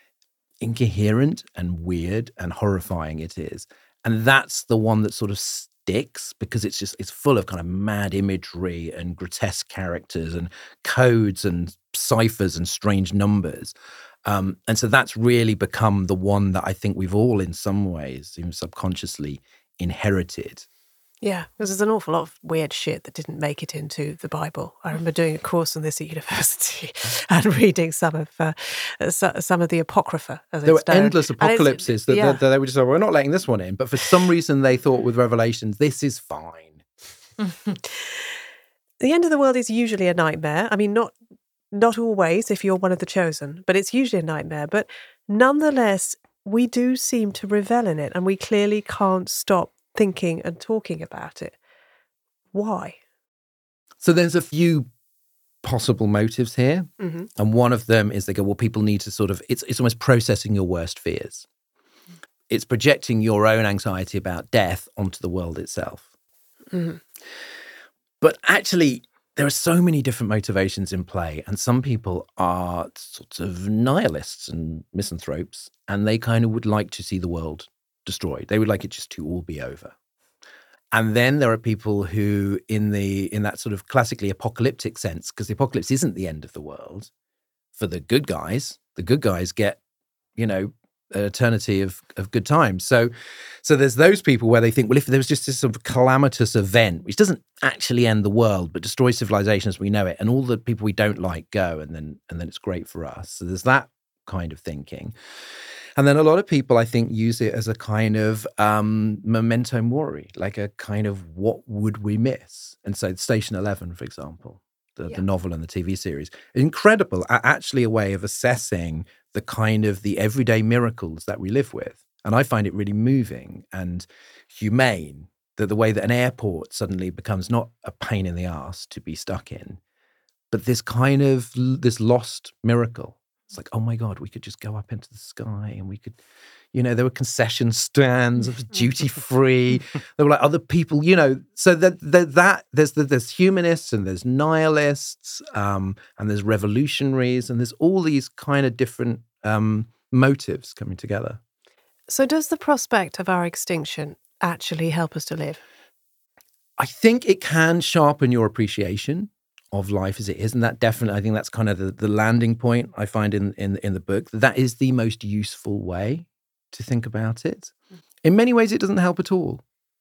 incoherent and weird and horrifying it is. And that's the one that sort of sticks, because it's full of kind of mad imagery and grotesque characters and codes and ciphers and strange numbers. And so that's really become the one that I think we've all in some ways, even subconsciously, inherited. Yeah, because there's an awful lot of weird shit that didn't make it into the Bible. I remember doing a course on this at university and reading some of the Apocrypha. There were endless apocalypses that they were just like, we're not letting this one in. But for some reason, they thought with Revelations, this is fine. The end of the world is usually a nightmare. I mean, not always if you're one of the chosen, but it's usually a nightmare. But nonetheless, we do seem to revel in it, and we clearly can't stop thinking and talking about it. Why? So there's a few possible motives here. Mm-hmm. And one of them is they go, well, people need to sort of, it's almost processing your worst fears. It's projecting your own anxiety about death onto the world itself. Mm-hmm. But actually, there are so many different motivations in play. And some people are sorts of nihilists and misanthropes, and they kind of would like to see the world destroyed. They would like it just to all be over. And then there are people who, in that sort of classically apocalyptic sense, because the apocalypse isn't the end of the world, for the good guys get, an eternity of good times. So there's those people where they think, well, if there was just this sort of calamitous event, which doesn't actually end the world, but destroys civilization as we know it, and all the people we don't like go, and then it's great for us. So there's that kind of thinking. And then a lot of people, I think, use it as a kind of memento mori, like a kind of what would we miss? And so Station 11, for example, the novel and the TV series, incredible, actually a way of assessing the kind of the everyday miracles that we live with. And I find it really moving and humane, that the way that an airport suddenly becomes not a pain in the arse to be stuck in, but this kind of, this lost miracle. It's like, oh my God, we could just go up into the sky and we could, there were concession stands, it was duty free. There were like other people, so that there's humanists and there's nihilists and there's revolutionaries and there's all these kind of different motives coming together. So does the prospect of our extinction actually help us to live? I think it can sharpen your appreciation of life as it is, and that definitely, I think that's kind of the landing point I find in the book. That is the most useful way to think about it. In many ways, it doesn't help at all.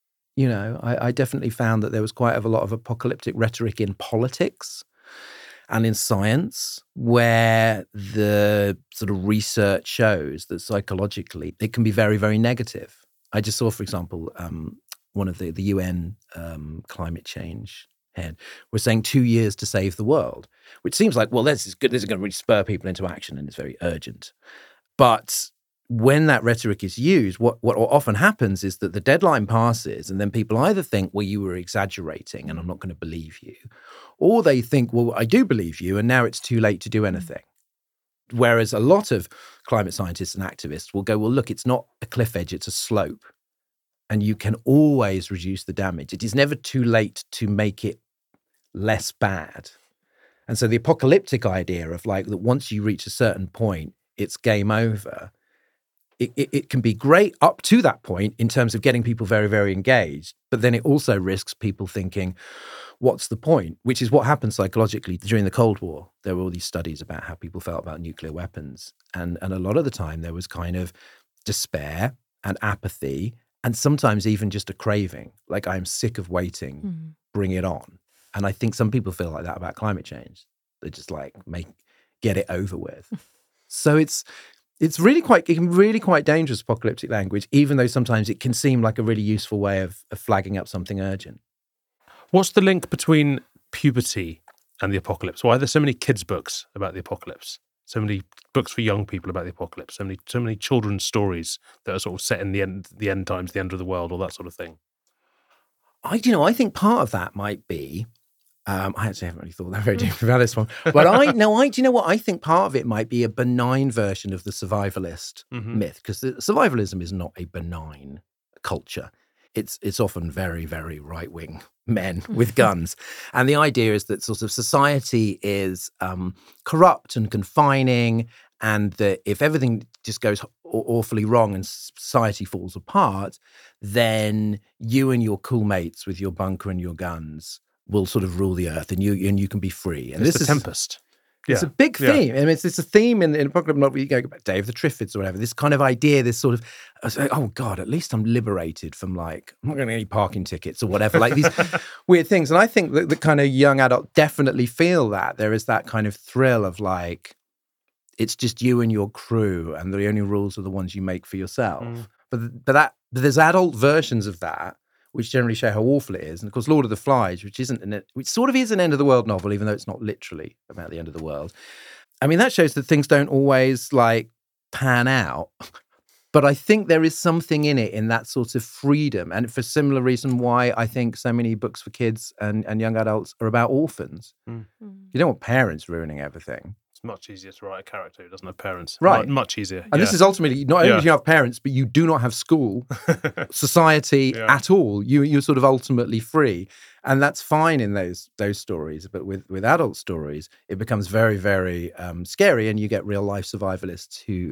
I definitely found that there was quite a lot of apocalyptic rhetoric in politics and in science, where the sort of research shows that psychologically it can be very, very negative. I just saw, for example, one of the UN climate change head was saying 2 years to save the world, which seems like, well, this is good. This is going to really spur people into action and it's very urgent. But when that rhetoric is used, what often happens is that the deadline passes and then people either think, well, you were exaggerating and I'm not going to believe you, or they think, well, I do believe you and now it's too late to do anything. Whereas a lot of climate scientists and activists will go, well, look, it's not a cliff edge, it's a slope. And you can always reduce the damage. It is never too late to make it less bad. And so the apocalyptic idea of like that once you reach a certain point, it's game over. It can be great up to that point in terms of getting people very, very engaged, but then it also risks people thinking, what's the point? Which is what happened psychologically during the Cold War. There were all these studies about how people felt about nuclear weapons. And a lot of the time there was kind of despair and apathy and sometimes even just a craving. Like, I'm sick of waiting, bring it on. And I think some people feel like that about climate change. They just like get it over with. So it's really quite dangerous apocalyptic language, even though sometimes it can seem like a really useful way of flagging up something urgent. What's the link between puberty and the apocalypse? Why are there so many kids' books about the apocalypse? So many books for young people about the apocalypse? So many children's stories that are sort of set in the end times, the end of the world, all that sort of thing. I think part of that might be. I actually haven't really thought that very deeply about this one, but I think part of it might be a benign version of the survivalist myth, because survivalism is not a benign culture. It's often very, very right-wing men with guns. And the idea is that sort of society is corrupt and confining, and that if everything just goes awfully wrong and society falls apart, then you and your cool mates with your bunker and your guns will sort of rule the earth, and you can be free. And it's the Tempest. It's a big theme. I mean, it's a theme in Apocalypse Novel. You go back Day of the Triffids or whatever. This kind of idea, this sort of, oh God, at least I'm liberated from like, I'm not going to get any parking tickets or whatever, like these weird things. And I think that the kind of young adult definitely feel that. There is that kind of thrill of like, it's just you and your crew, and the only rules are the ones you make for yourself. But there's adult versions of that, which generally show how awful it is. And of course, Lord of the Flies, which sort of is an end of the world novel, even though it's not literally about the end of the world. I mean, that shows that things don't always like pan out. But I think there is something in it, in that sort of freedom. And for similar reason why I think so many books for kids and young adults are about orphans. You don't want parents ruining everything. It's much easier to write a character who doesn't have parents. Right. Much easier. And this is ultimately, not only do you have parents, but you do not have school, society at all. You're sort of ultimately free. And that's fine in those stories. But with adult stories, it becomes very, very scary. And you get real life survivalists who,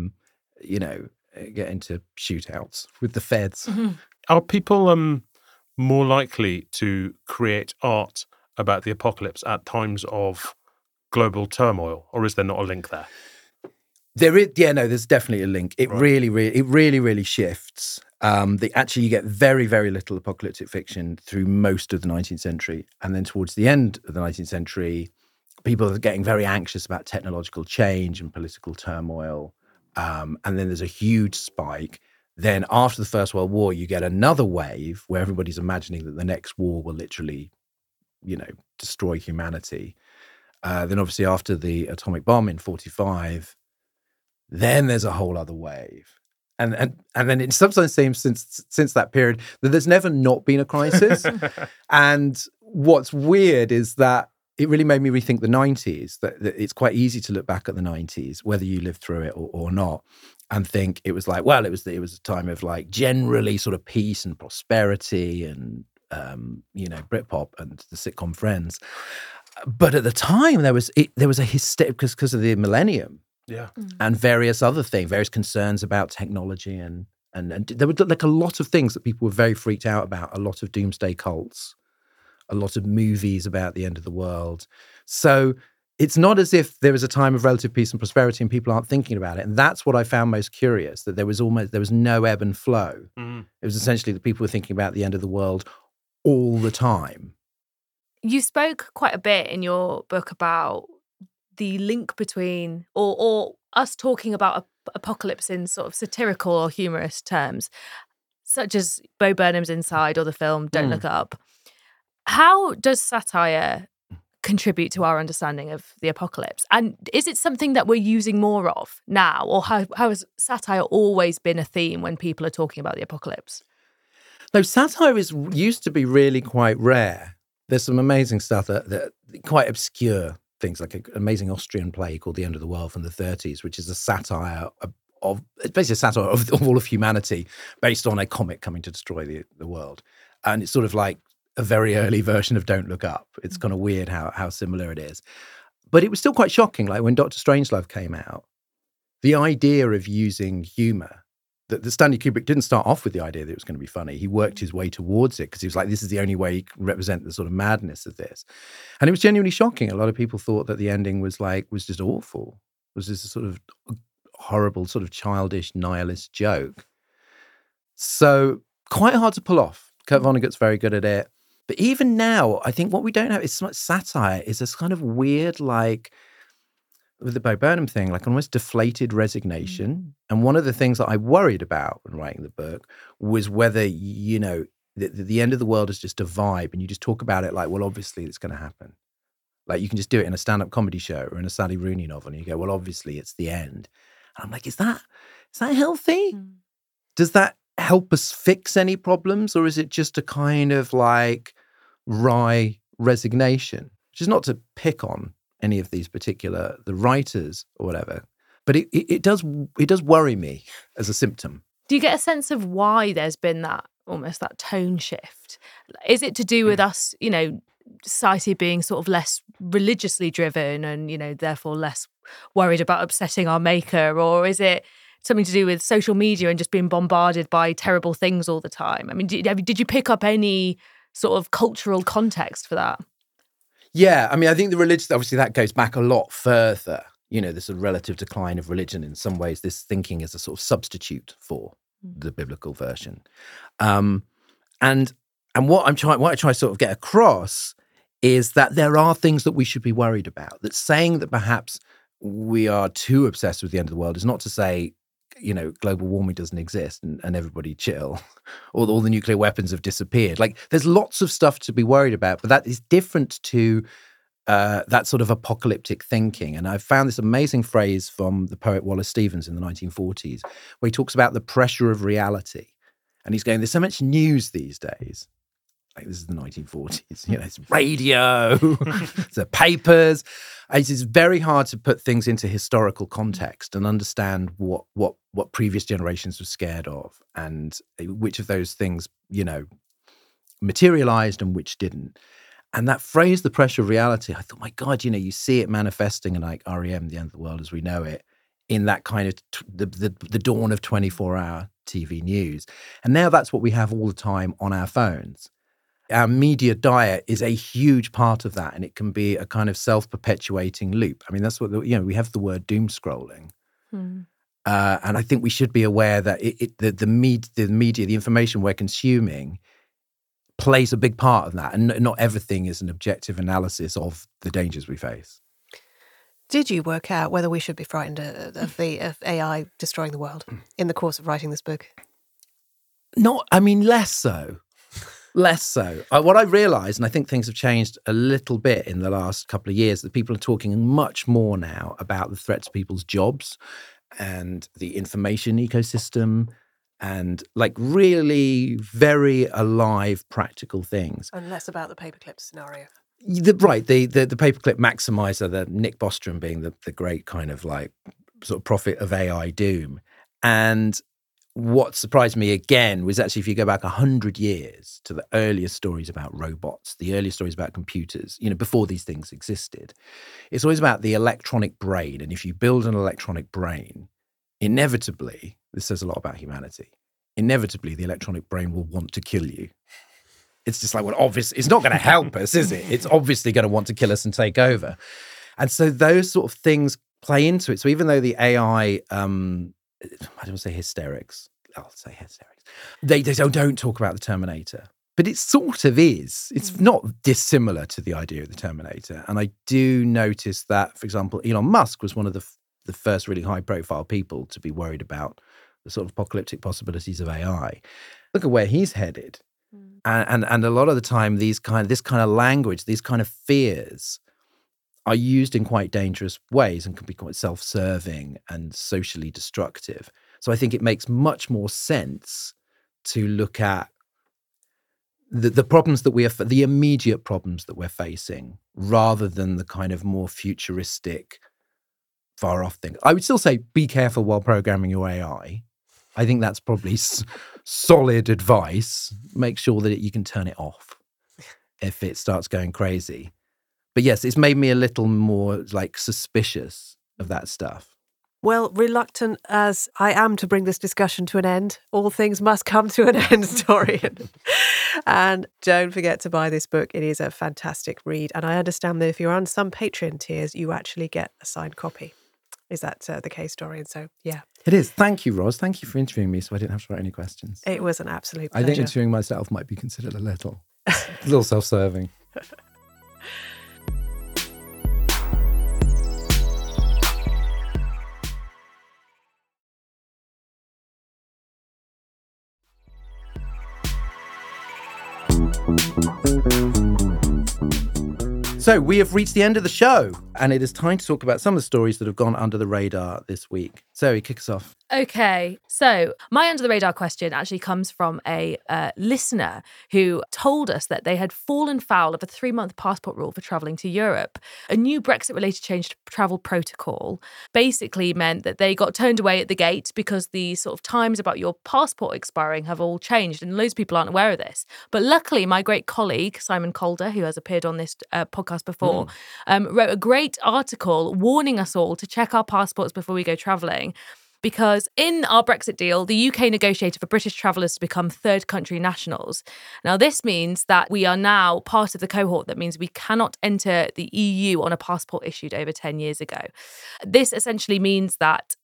get into shootouts with the feds. Are people more likely to create art about the apocalypse at times of global turmoil, or is there not a link there? There is, there's definitely a link. It really shifts. Actually, you get very, very little apocalyptic fiction through most of the 19th century. And then towards the end of the 19th century, people are getting very anxious about technological change and political turmoil. And then there's a huge spike. Then after the First World War, you get another wave where everybody's imagining that the next war will literally, destroy humanity. Then obviously after the atomic bomb in 1945, then there's a whole other wave. And then it sometimes seems since that period that there's never not been a crisis. And what's weird is that it really made me rethink the 90s, that it's quite easy to look back at the 90s, whether you lived through it or not, and think it was like, well, it was a time of like generally sort of peace and prosperity and, Britpop and the sitcom Friends. But at the time, there was a hysteria because of the millennium, and various other things, various concerns about technology, and there were like a lot of things that people were very freaked out about. A lot of doomsday cults, a lot of movies about the end of the world. So it's not as if there was a time of relative peace and prosperity and people aren't thinking about it. And that's what I found most curious, that there was no ebb and flow. It was essentially that people were thinking about the end of the world all the time. You spoke quite a bit in your book about the link between, or us talking about apocalypse in sort of satirical or humorous terms, such as Bo Burnham's Inside or the film Don't Look Up. How does satire contribute to our understanding of the apocalypse? And is it something that we're using more of now, or how has satire always been a theme when people are talking about the apocalypse? No, satire used to be really quite rare. There's some amazing stuff that quite obscure things, like an amazing Austrian play called The End of the World from the 30s, which is a satire it's basically a satire of all of humanity based on a comet coming to destroy the world. And it's sort of like a very early version of Don't Look Up. It's kind of weird how similar it is. But it was still quite shocking. Like when Dr. Strangelove came out, the idea of using humour, that Stanley Kubrick didn't start off with the idea that it was going to be funny. He worked his way towards it because he was like, this is the only way he can represent the sort of madness of this. And it was genuinely shocking. A lot of people thought that the ending was just awful. It was just a sort of horrible, sort of childish, nihilist joke. So quite hard to pull off. Kurt Vonnegut's very good at it. But even now, I think what we don't have is so much satire, is this kind of weird, like, with the Bo Burnham thing, like almost deflated resignation. And one of the things that I worried about when writing the book was whether, the end of the world is just a vibe and you just talk about it like, well, obviously it's going to happen. Like you can just do it in a stand-up comedy show or in a Sally Rooney novel and you go, well, obviously it's the end. And I'm like, is that healthy? Does that help us fix any problems, or is it just a kind of like wry resignation? Which is not to pick on any of these the writers or whatever, but it does worry me as a symptom. Do you get a sense of why there's been that tone shift? Is it to do with us, society being sort of less religiously driven and, therefore less worried about upsetting our maker? Or is it something to do with social media and just being bombarded by terrible things all the time? I mean, did you pick up any sort of cultural context for that? Yeah, I mean, I think the religion, obviously that goes back a lot further. There's a relative decline of religion. In some ways, this thinking is a sort of substitute for the biblical version. And what I try to sort of get across is that there are things that we should be worried about. That saying that perhaps we are too obsessed with the end of the world is not to say, global warming doesn't exist and everybody chill, or all the nuclear weapons have disappeared. Like, there's lots of stuff to be worried about, but that is different to that sort of apocalyptic thinking. And I found this amazing phrase from the poet Wallace Stevens in the 1940s, where he talks about the pressure of reality. And he's going, there's so much news these days. Like, this is the 1940s, it's radio, it's the papers. It's very hard to put things into historical context and understand what previous generations were scared of and which of those things, materialized and which didn't. And that phrase, the pressure of reality, I thought, my God, you see it manifesting in like REM, The End of the World as We Know It, in that kind of the dawn of 24-hour TV news. And now that's what we have all the time on our phones. Our media diet is a huge part of that, and it can be a kind of self-perpetuating loop. I mean, that's what, we have the word doom scrolling. And I think we should be aware that the media, the information we're consuming plays a big part of that, and not everything is an objective analysis of the dangers we face. Did you work out whether we should be frightened of AI destroying the world in the course of writing this book? Less so. Less so. What I realised, and I think things have changed a little bit in the last couple of years, that people are talking much more now about the threat to people's jobs and the information ecosystem and like really very alive practical things. And less about the paperclip scenario. The paperclip maximizer, the Nick Bostrom being the great kind of like sort of prophet of AI doom. And what surprised me again was actually, if you go back 100 years to the earliest stories about robots, the earliest stories about computers, before these things existed, it's always about the electronic brain. And if you build an electronic brain, inevitably, this says a lot about humanity, inevitably the electronic brain will want to kill you. It's just like, well, obviously, it's not going to help us, is it? It's obviously going to want to kill us and take over. And so those sort of things play into it. So even though the AI, I don't want to say hysterics, I'll say hysterics, they don't talk about the Terminator. But it sort of is. It's not dissimilar to the idea of the Terminator. And I do notice that, for example, Elon Musk was one of the first really high-profile people to be worried about the sort of apocalyptic possibilities of AI. Look at where he's headed. And a lot of the time, this kind of language, these kind of fears are used in quite dangerous ways and can be quite self-serving and socially destructive. So I think it makes much more sense to look at the problems that the immediate problems that we're facing, rather than the kind of more futuristic, far off things. I would still say be careful while programming your AI. I think that's probably solid advice. Make sure that you can turn it off if it starts going crazy. But yes, it's made me a little more like suspicious of that stuff. Well, reluctant as I am to bring this discussion to an end, all things must come to an end, Dorian. And don't forget to buy this book. It is a fantastic read. And I understand that if you're on some Patreon tiers, you actually get a signed copy. Is that the case, Dorian? So, yeah. It is. Thank you, Ros. Thank you for interviewing me so I didn't have to write any questions. It was an absolute pleasure. I think interviewing myself might be considered a little self-serving. So we have reached the end of the show, and it is time to talk about some of the stories that have gone under the radar this week. Zoe, kick us off. Okay, so my under the radar question actually comes from a listener who told us that they had fallen foul of a 3-month passport rule for travelling to Europe. A new Brexit-related change to travel protocol basically meant that they got turned away at the gate because the sort of times about your passport expiring have all changed, and loads of people aren't aware of this. But luckily, my great colleague, Simon Calder, who has appeared on this podcast before, wrote a great article warning us all to check our passports before we go travelling. Because in our Brexit deal, the UK negotiated for British travellers to become third country nationals. Now, this means that we are now part of the cohort that means we cannot enter the EU on a passport issued over 10 years ago. This essentially means that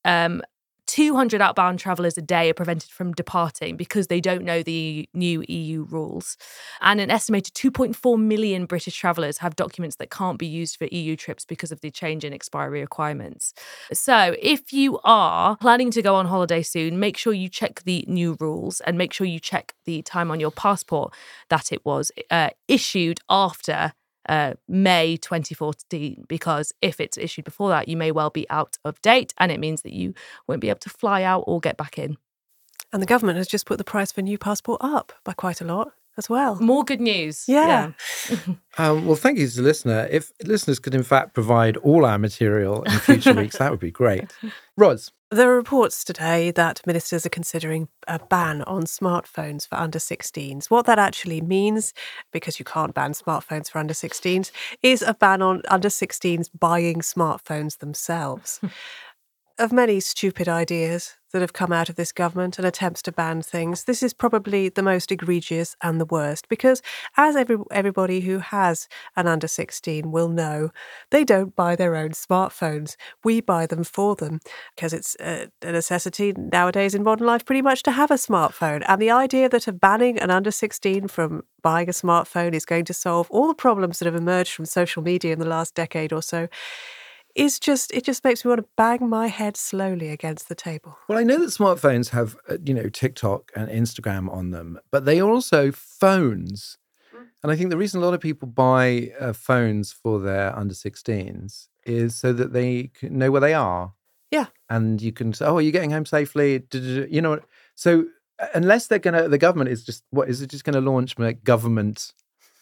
200 outbound travellers a day are prevented from departing because they don't know the new EU rules. And an estimated 2.4 million British travellers have documents that can't be used for EU trips because of the change in expiry requirements. So if you are planning to go on holiday soon, make sure you check the new rules and make sure you check the time on your passport that it was issued after May 2014, because if it's issued before that, you may well be out of date, and it means that you won't be able to fly out or get back in. And the government has just put the price for a new passport up by quite a lot as well. More good news. Yeah. Well, thank you to the listener. If listeners could, in fact, provide all our material in future weeks, that would be great. Ros. There are reports today that ministers are considering a ban on smartphones for under 16s. What that actually means, because you can't ban smartphones for under 16s, is a ban on under 16s buying smartphones themselves. Of many stupid ideas that have come out of this government and attempts to ban things, this is probably the most egregious and the worst, because as everybody who has an under 16 will know, they don't buy their own smartphones. We buy them for them, because it's a necessity nowadays in modern life pretty much to have a smartphone. And the idea that banning an under 16 from buying a smartphone is going to solve all the problems that have emerged from social media in the last decade or so, it just makes me want to bang my head slowly against the table. Well, I know that smartphones have, TikTok and Instagram on them, but they are also phones. And I think the reason a lot of people buy phones for their under 16s is so that they can know where they are. Yeah. And you can say, oh, are you getting home safely? You know, so unless the government is just, is it just going to launch like government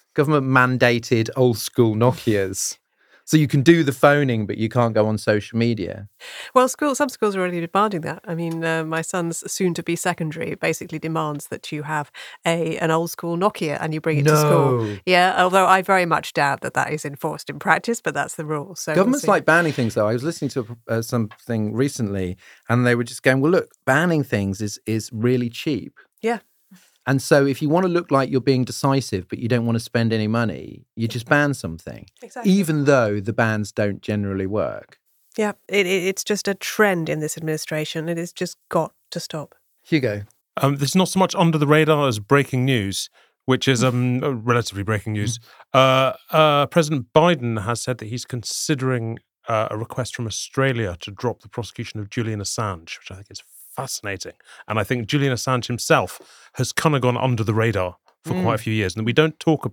mandated old school Nokias? So you can do the phoning, but you can't go on social media. Well, some schools are already demanding that. I mean, my son's soon-to-be secondary basically demands that you have an old-school Nokia and you bring it to school. Yeah, although I very much doubt that is enforced in practice, but that's the rule. So governments like banning things, though. I was listening to something recently, and they were just going, well, look, banning things is really cheap. Yeah. And so if you want to look like you're being decisive, but you don't want to spend any money, you just ban something, exactly. Even though the bans don't generally work. Yeah, it's just a trend in this administration. It has just got to stop. Hugo. There's not so much under the radar as breaking news, which is relatively breaking news. President Biden has said that he's considering a request from Australia to drop the prosecution of Julian Assange, which I think is fascinating. And I think Julian Assange himself has kind of gone under the radar for quite a few years. And we don't talk about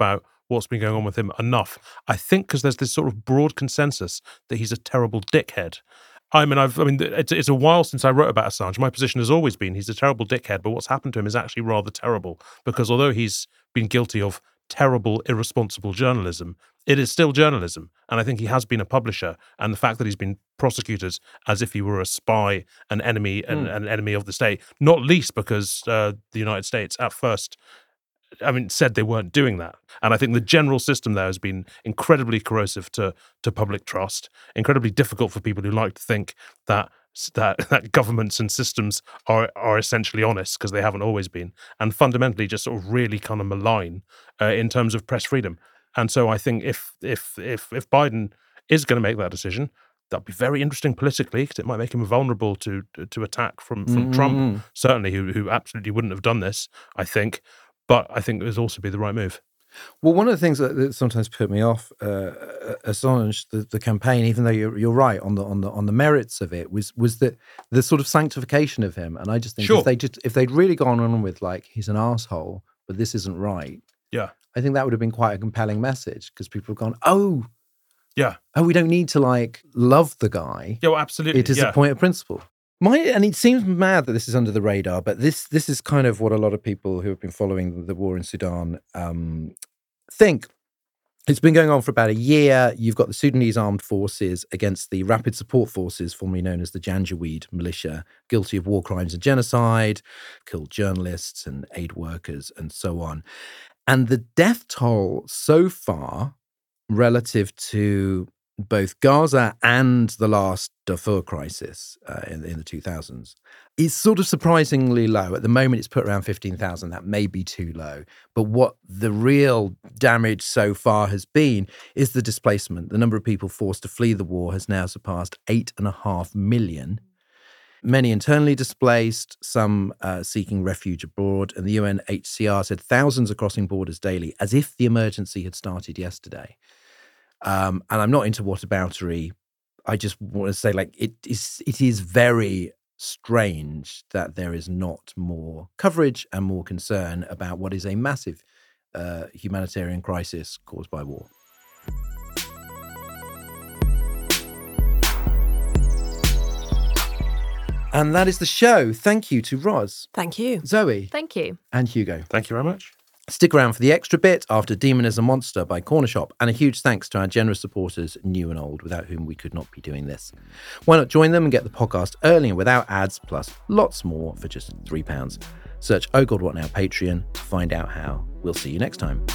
what's been going on with him enough. I think because there's this sort of broad consensus that he's a terrible dickhead. It's a while since I wrote about Assange. My position has always been he's a terrible dickhead, but what's happened to him is actually rather terrible, because although he's been guilty of terrible, irresponsible journalism, it is still journalism. And I think he has been a publisher, and the fact that he's been prosecuted as if he were a spy, an enemy, an enemy of the state, not least because the United States at first said they weren't doing that. And I think the general system there has been incredibly corrosive to public trust, incredibly difficult for people who like to think that governments and systems are essentially honest, because they haven't always been, and fundamentally just sort of really kind of malign in terms of press freedom. And so I think if Biden is going to make that decision, that'd be very interesting politically, because it might make him vulnerable to attack from Trump, certainly, who absolutely wouldn't have done this, I think. But I think it would also be the right move. Well, one of the things that sometimes put me off Assange, the campaign, even though you're right on the merits of it, was that the sort of sanctification of him. And I just think if they'd really gone on with like, he's an asshole, but this isn't right. Yeah, I think that would have been quite a compelling message, because people have gone, we don't need to like love the guy. Yeah, well, absolutely. It is a point of principle. And it seems mad that this is under the radar, but this is kind of what a lot of people who have been following the war in Sudan think. It's been going on for about a year. You've got the Sudanese armed forces against the Rapid Support Forces, formerly known as the Janjaweed militia, guilty of war crimes and genocide, killed journalists and aid workers and so on. And the death toll so far, relative to both Gaza and the last Darfur crisis in the 2000s, is sort of surprisingly low. At the moment, it's put around 15,000. That may be too low. But what the real damage so far has been is the displacement. The number of people forced to flee the war has now surpassed 8.5 million. Many internally displaced, some seeking refuge abroad. And the UNHCR said thousands are crossing borders daily, as if the emergency had started yesterday. And I'm not into whataboutery. I just want to say, like, it is very strange that there is not more coverage and more concern about what is a massive humanitarian crisis caused by war. And that is the show. Thank you to Roz. Thank you. Zoe. Thank you. And Hugo. Thank you very much. Stick around for the extra bit after Demon is a Monster by Corner Shop, and a huge thanks to our generous supporters, new and old, without whom we could not be doing this. Why not join them and get the podcast early and without ads, plus lots more for just £3. Search Oh God What Now Patreon to find out how. We'll see you next time.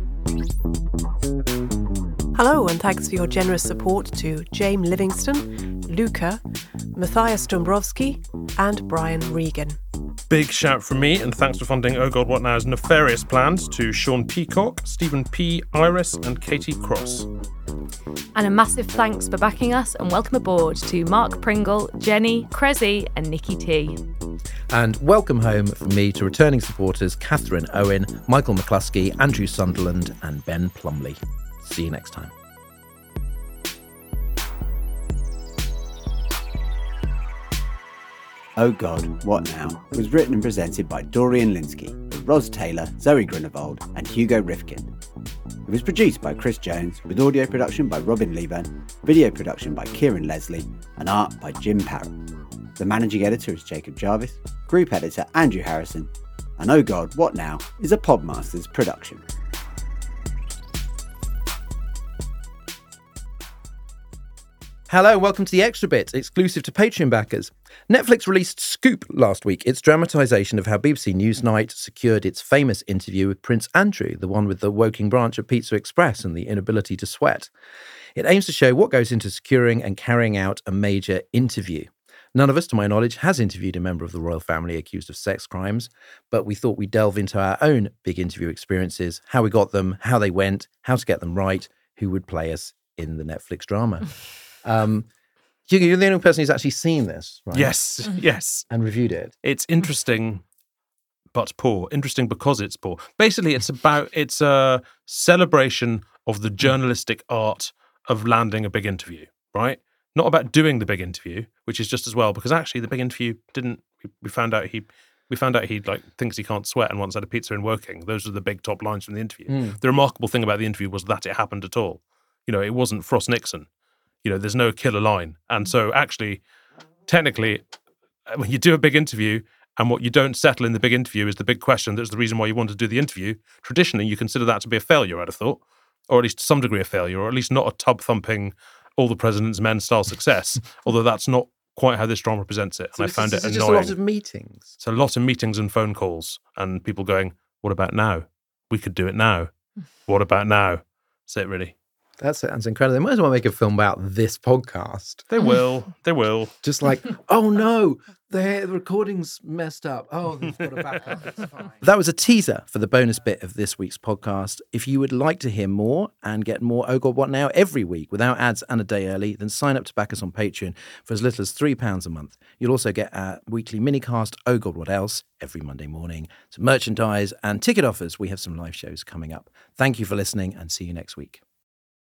Hello, and thanks for your generous support to James Livingston, Luca, Matthias Dombrowski, and Brian Regan. Big shout from me, and thanks for funding Oh God What Now's nefarious plans to Sean Peacock, Stephen P., Iris, and Katie Cross. And a massive thanks for backing us, and welcome aboard to Mark Pringle, Jenny, Cressy, and Nikki T. And welcome home from me to returning supporters Catherine Owen, Michael McCluskey, Andrew Sunderland, and Ben Plumley. See you next time. Oh God, What Now? Was written and presented by Dorian Linsky, with Roz Taylor, Zoe Grunewald, and Hugo Rifkin. It was produced by Chris Jones, with audio production by Robin Leeburn, video production by Kieran Leslie, and art by Jim Parrott. The managing editor is Jacob Jarvis, group editor Andrew Harrison, and Oh God, What Now? Is a Podmasters production. Hello, welcome to The Extra Bit, exclusive to Patreon backers. Netflix released Scoop last week, its dramatisation of how BBC Newsnight secured its famous interview with Prince Andrew, the one with the Woking branch of Pizza Express and the inability to sweat. It aims to show what goes into securing and carrying out a major interview. None of us, to my knowledge, has interviewed a member of the royal family accused of sex crimes, but we thought we'd delve into our own big interview experiences, how we got them, how they went, how to get them right, who would play us in the Netflix drama. Hugo, you're the only person who's actually seen this, right? Yes. And reviewed it. It's interesting, but poor. Interesting because it's poor. Basically, it's a celebration of the journalistic art of landing a big interview, right? Not about doing the big interview, which is just as well, because actually the big interview we found out he We found out he thinks he can't sweat and once had a pizza in Woking. Those are the big top lines from the interview. The remarkable thing about the interview was that it happened at all. It wasn't Frost Nixon. There's no killer line. And so actually, technically, when you do a big interview and what you don't settle in the big interview is the big question that's the reason why you want to do the interview, traditionally you consider that to be a failure, I'd have thought, or at least to some degree a failure, or at least not a tub-thumping, all the president's men style success, although that's not quite how this drama presents it. And I found it annoying. Just a lot of meetings. So a lot of meetings and phone calls and people going, what about now? We could do it now. What about now? That's it, really. That's incredible. They might as well make a film about this podcast. They will. They will. Just like, oh no, the recording's messed up. Oh, they've got a backup. It's fine. That was a teaser for the bonus bit of this week's podcast. If you would like to hear more and get more Oh God What Now every week without ads and a day early, then sign up to back us on Patreon for as little as £3 a month. You'll also get our weekly minicast, Oh God What Else, every Monday morning, some merchandise and ticket offers. We have some live shows coming up. Thank you for listening and see you next week.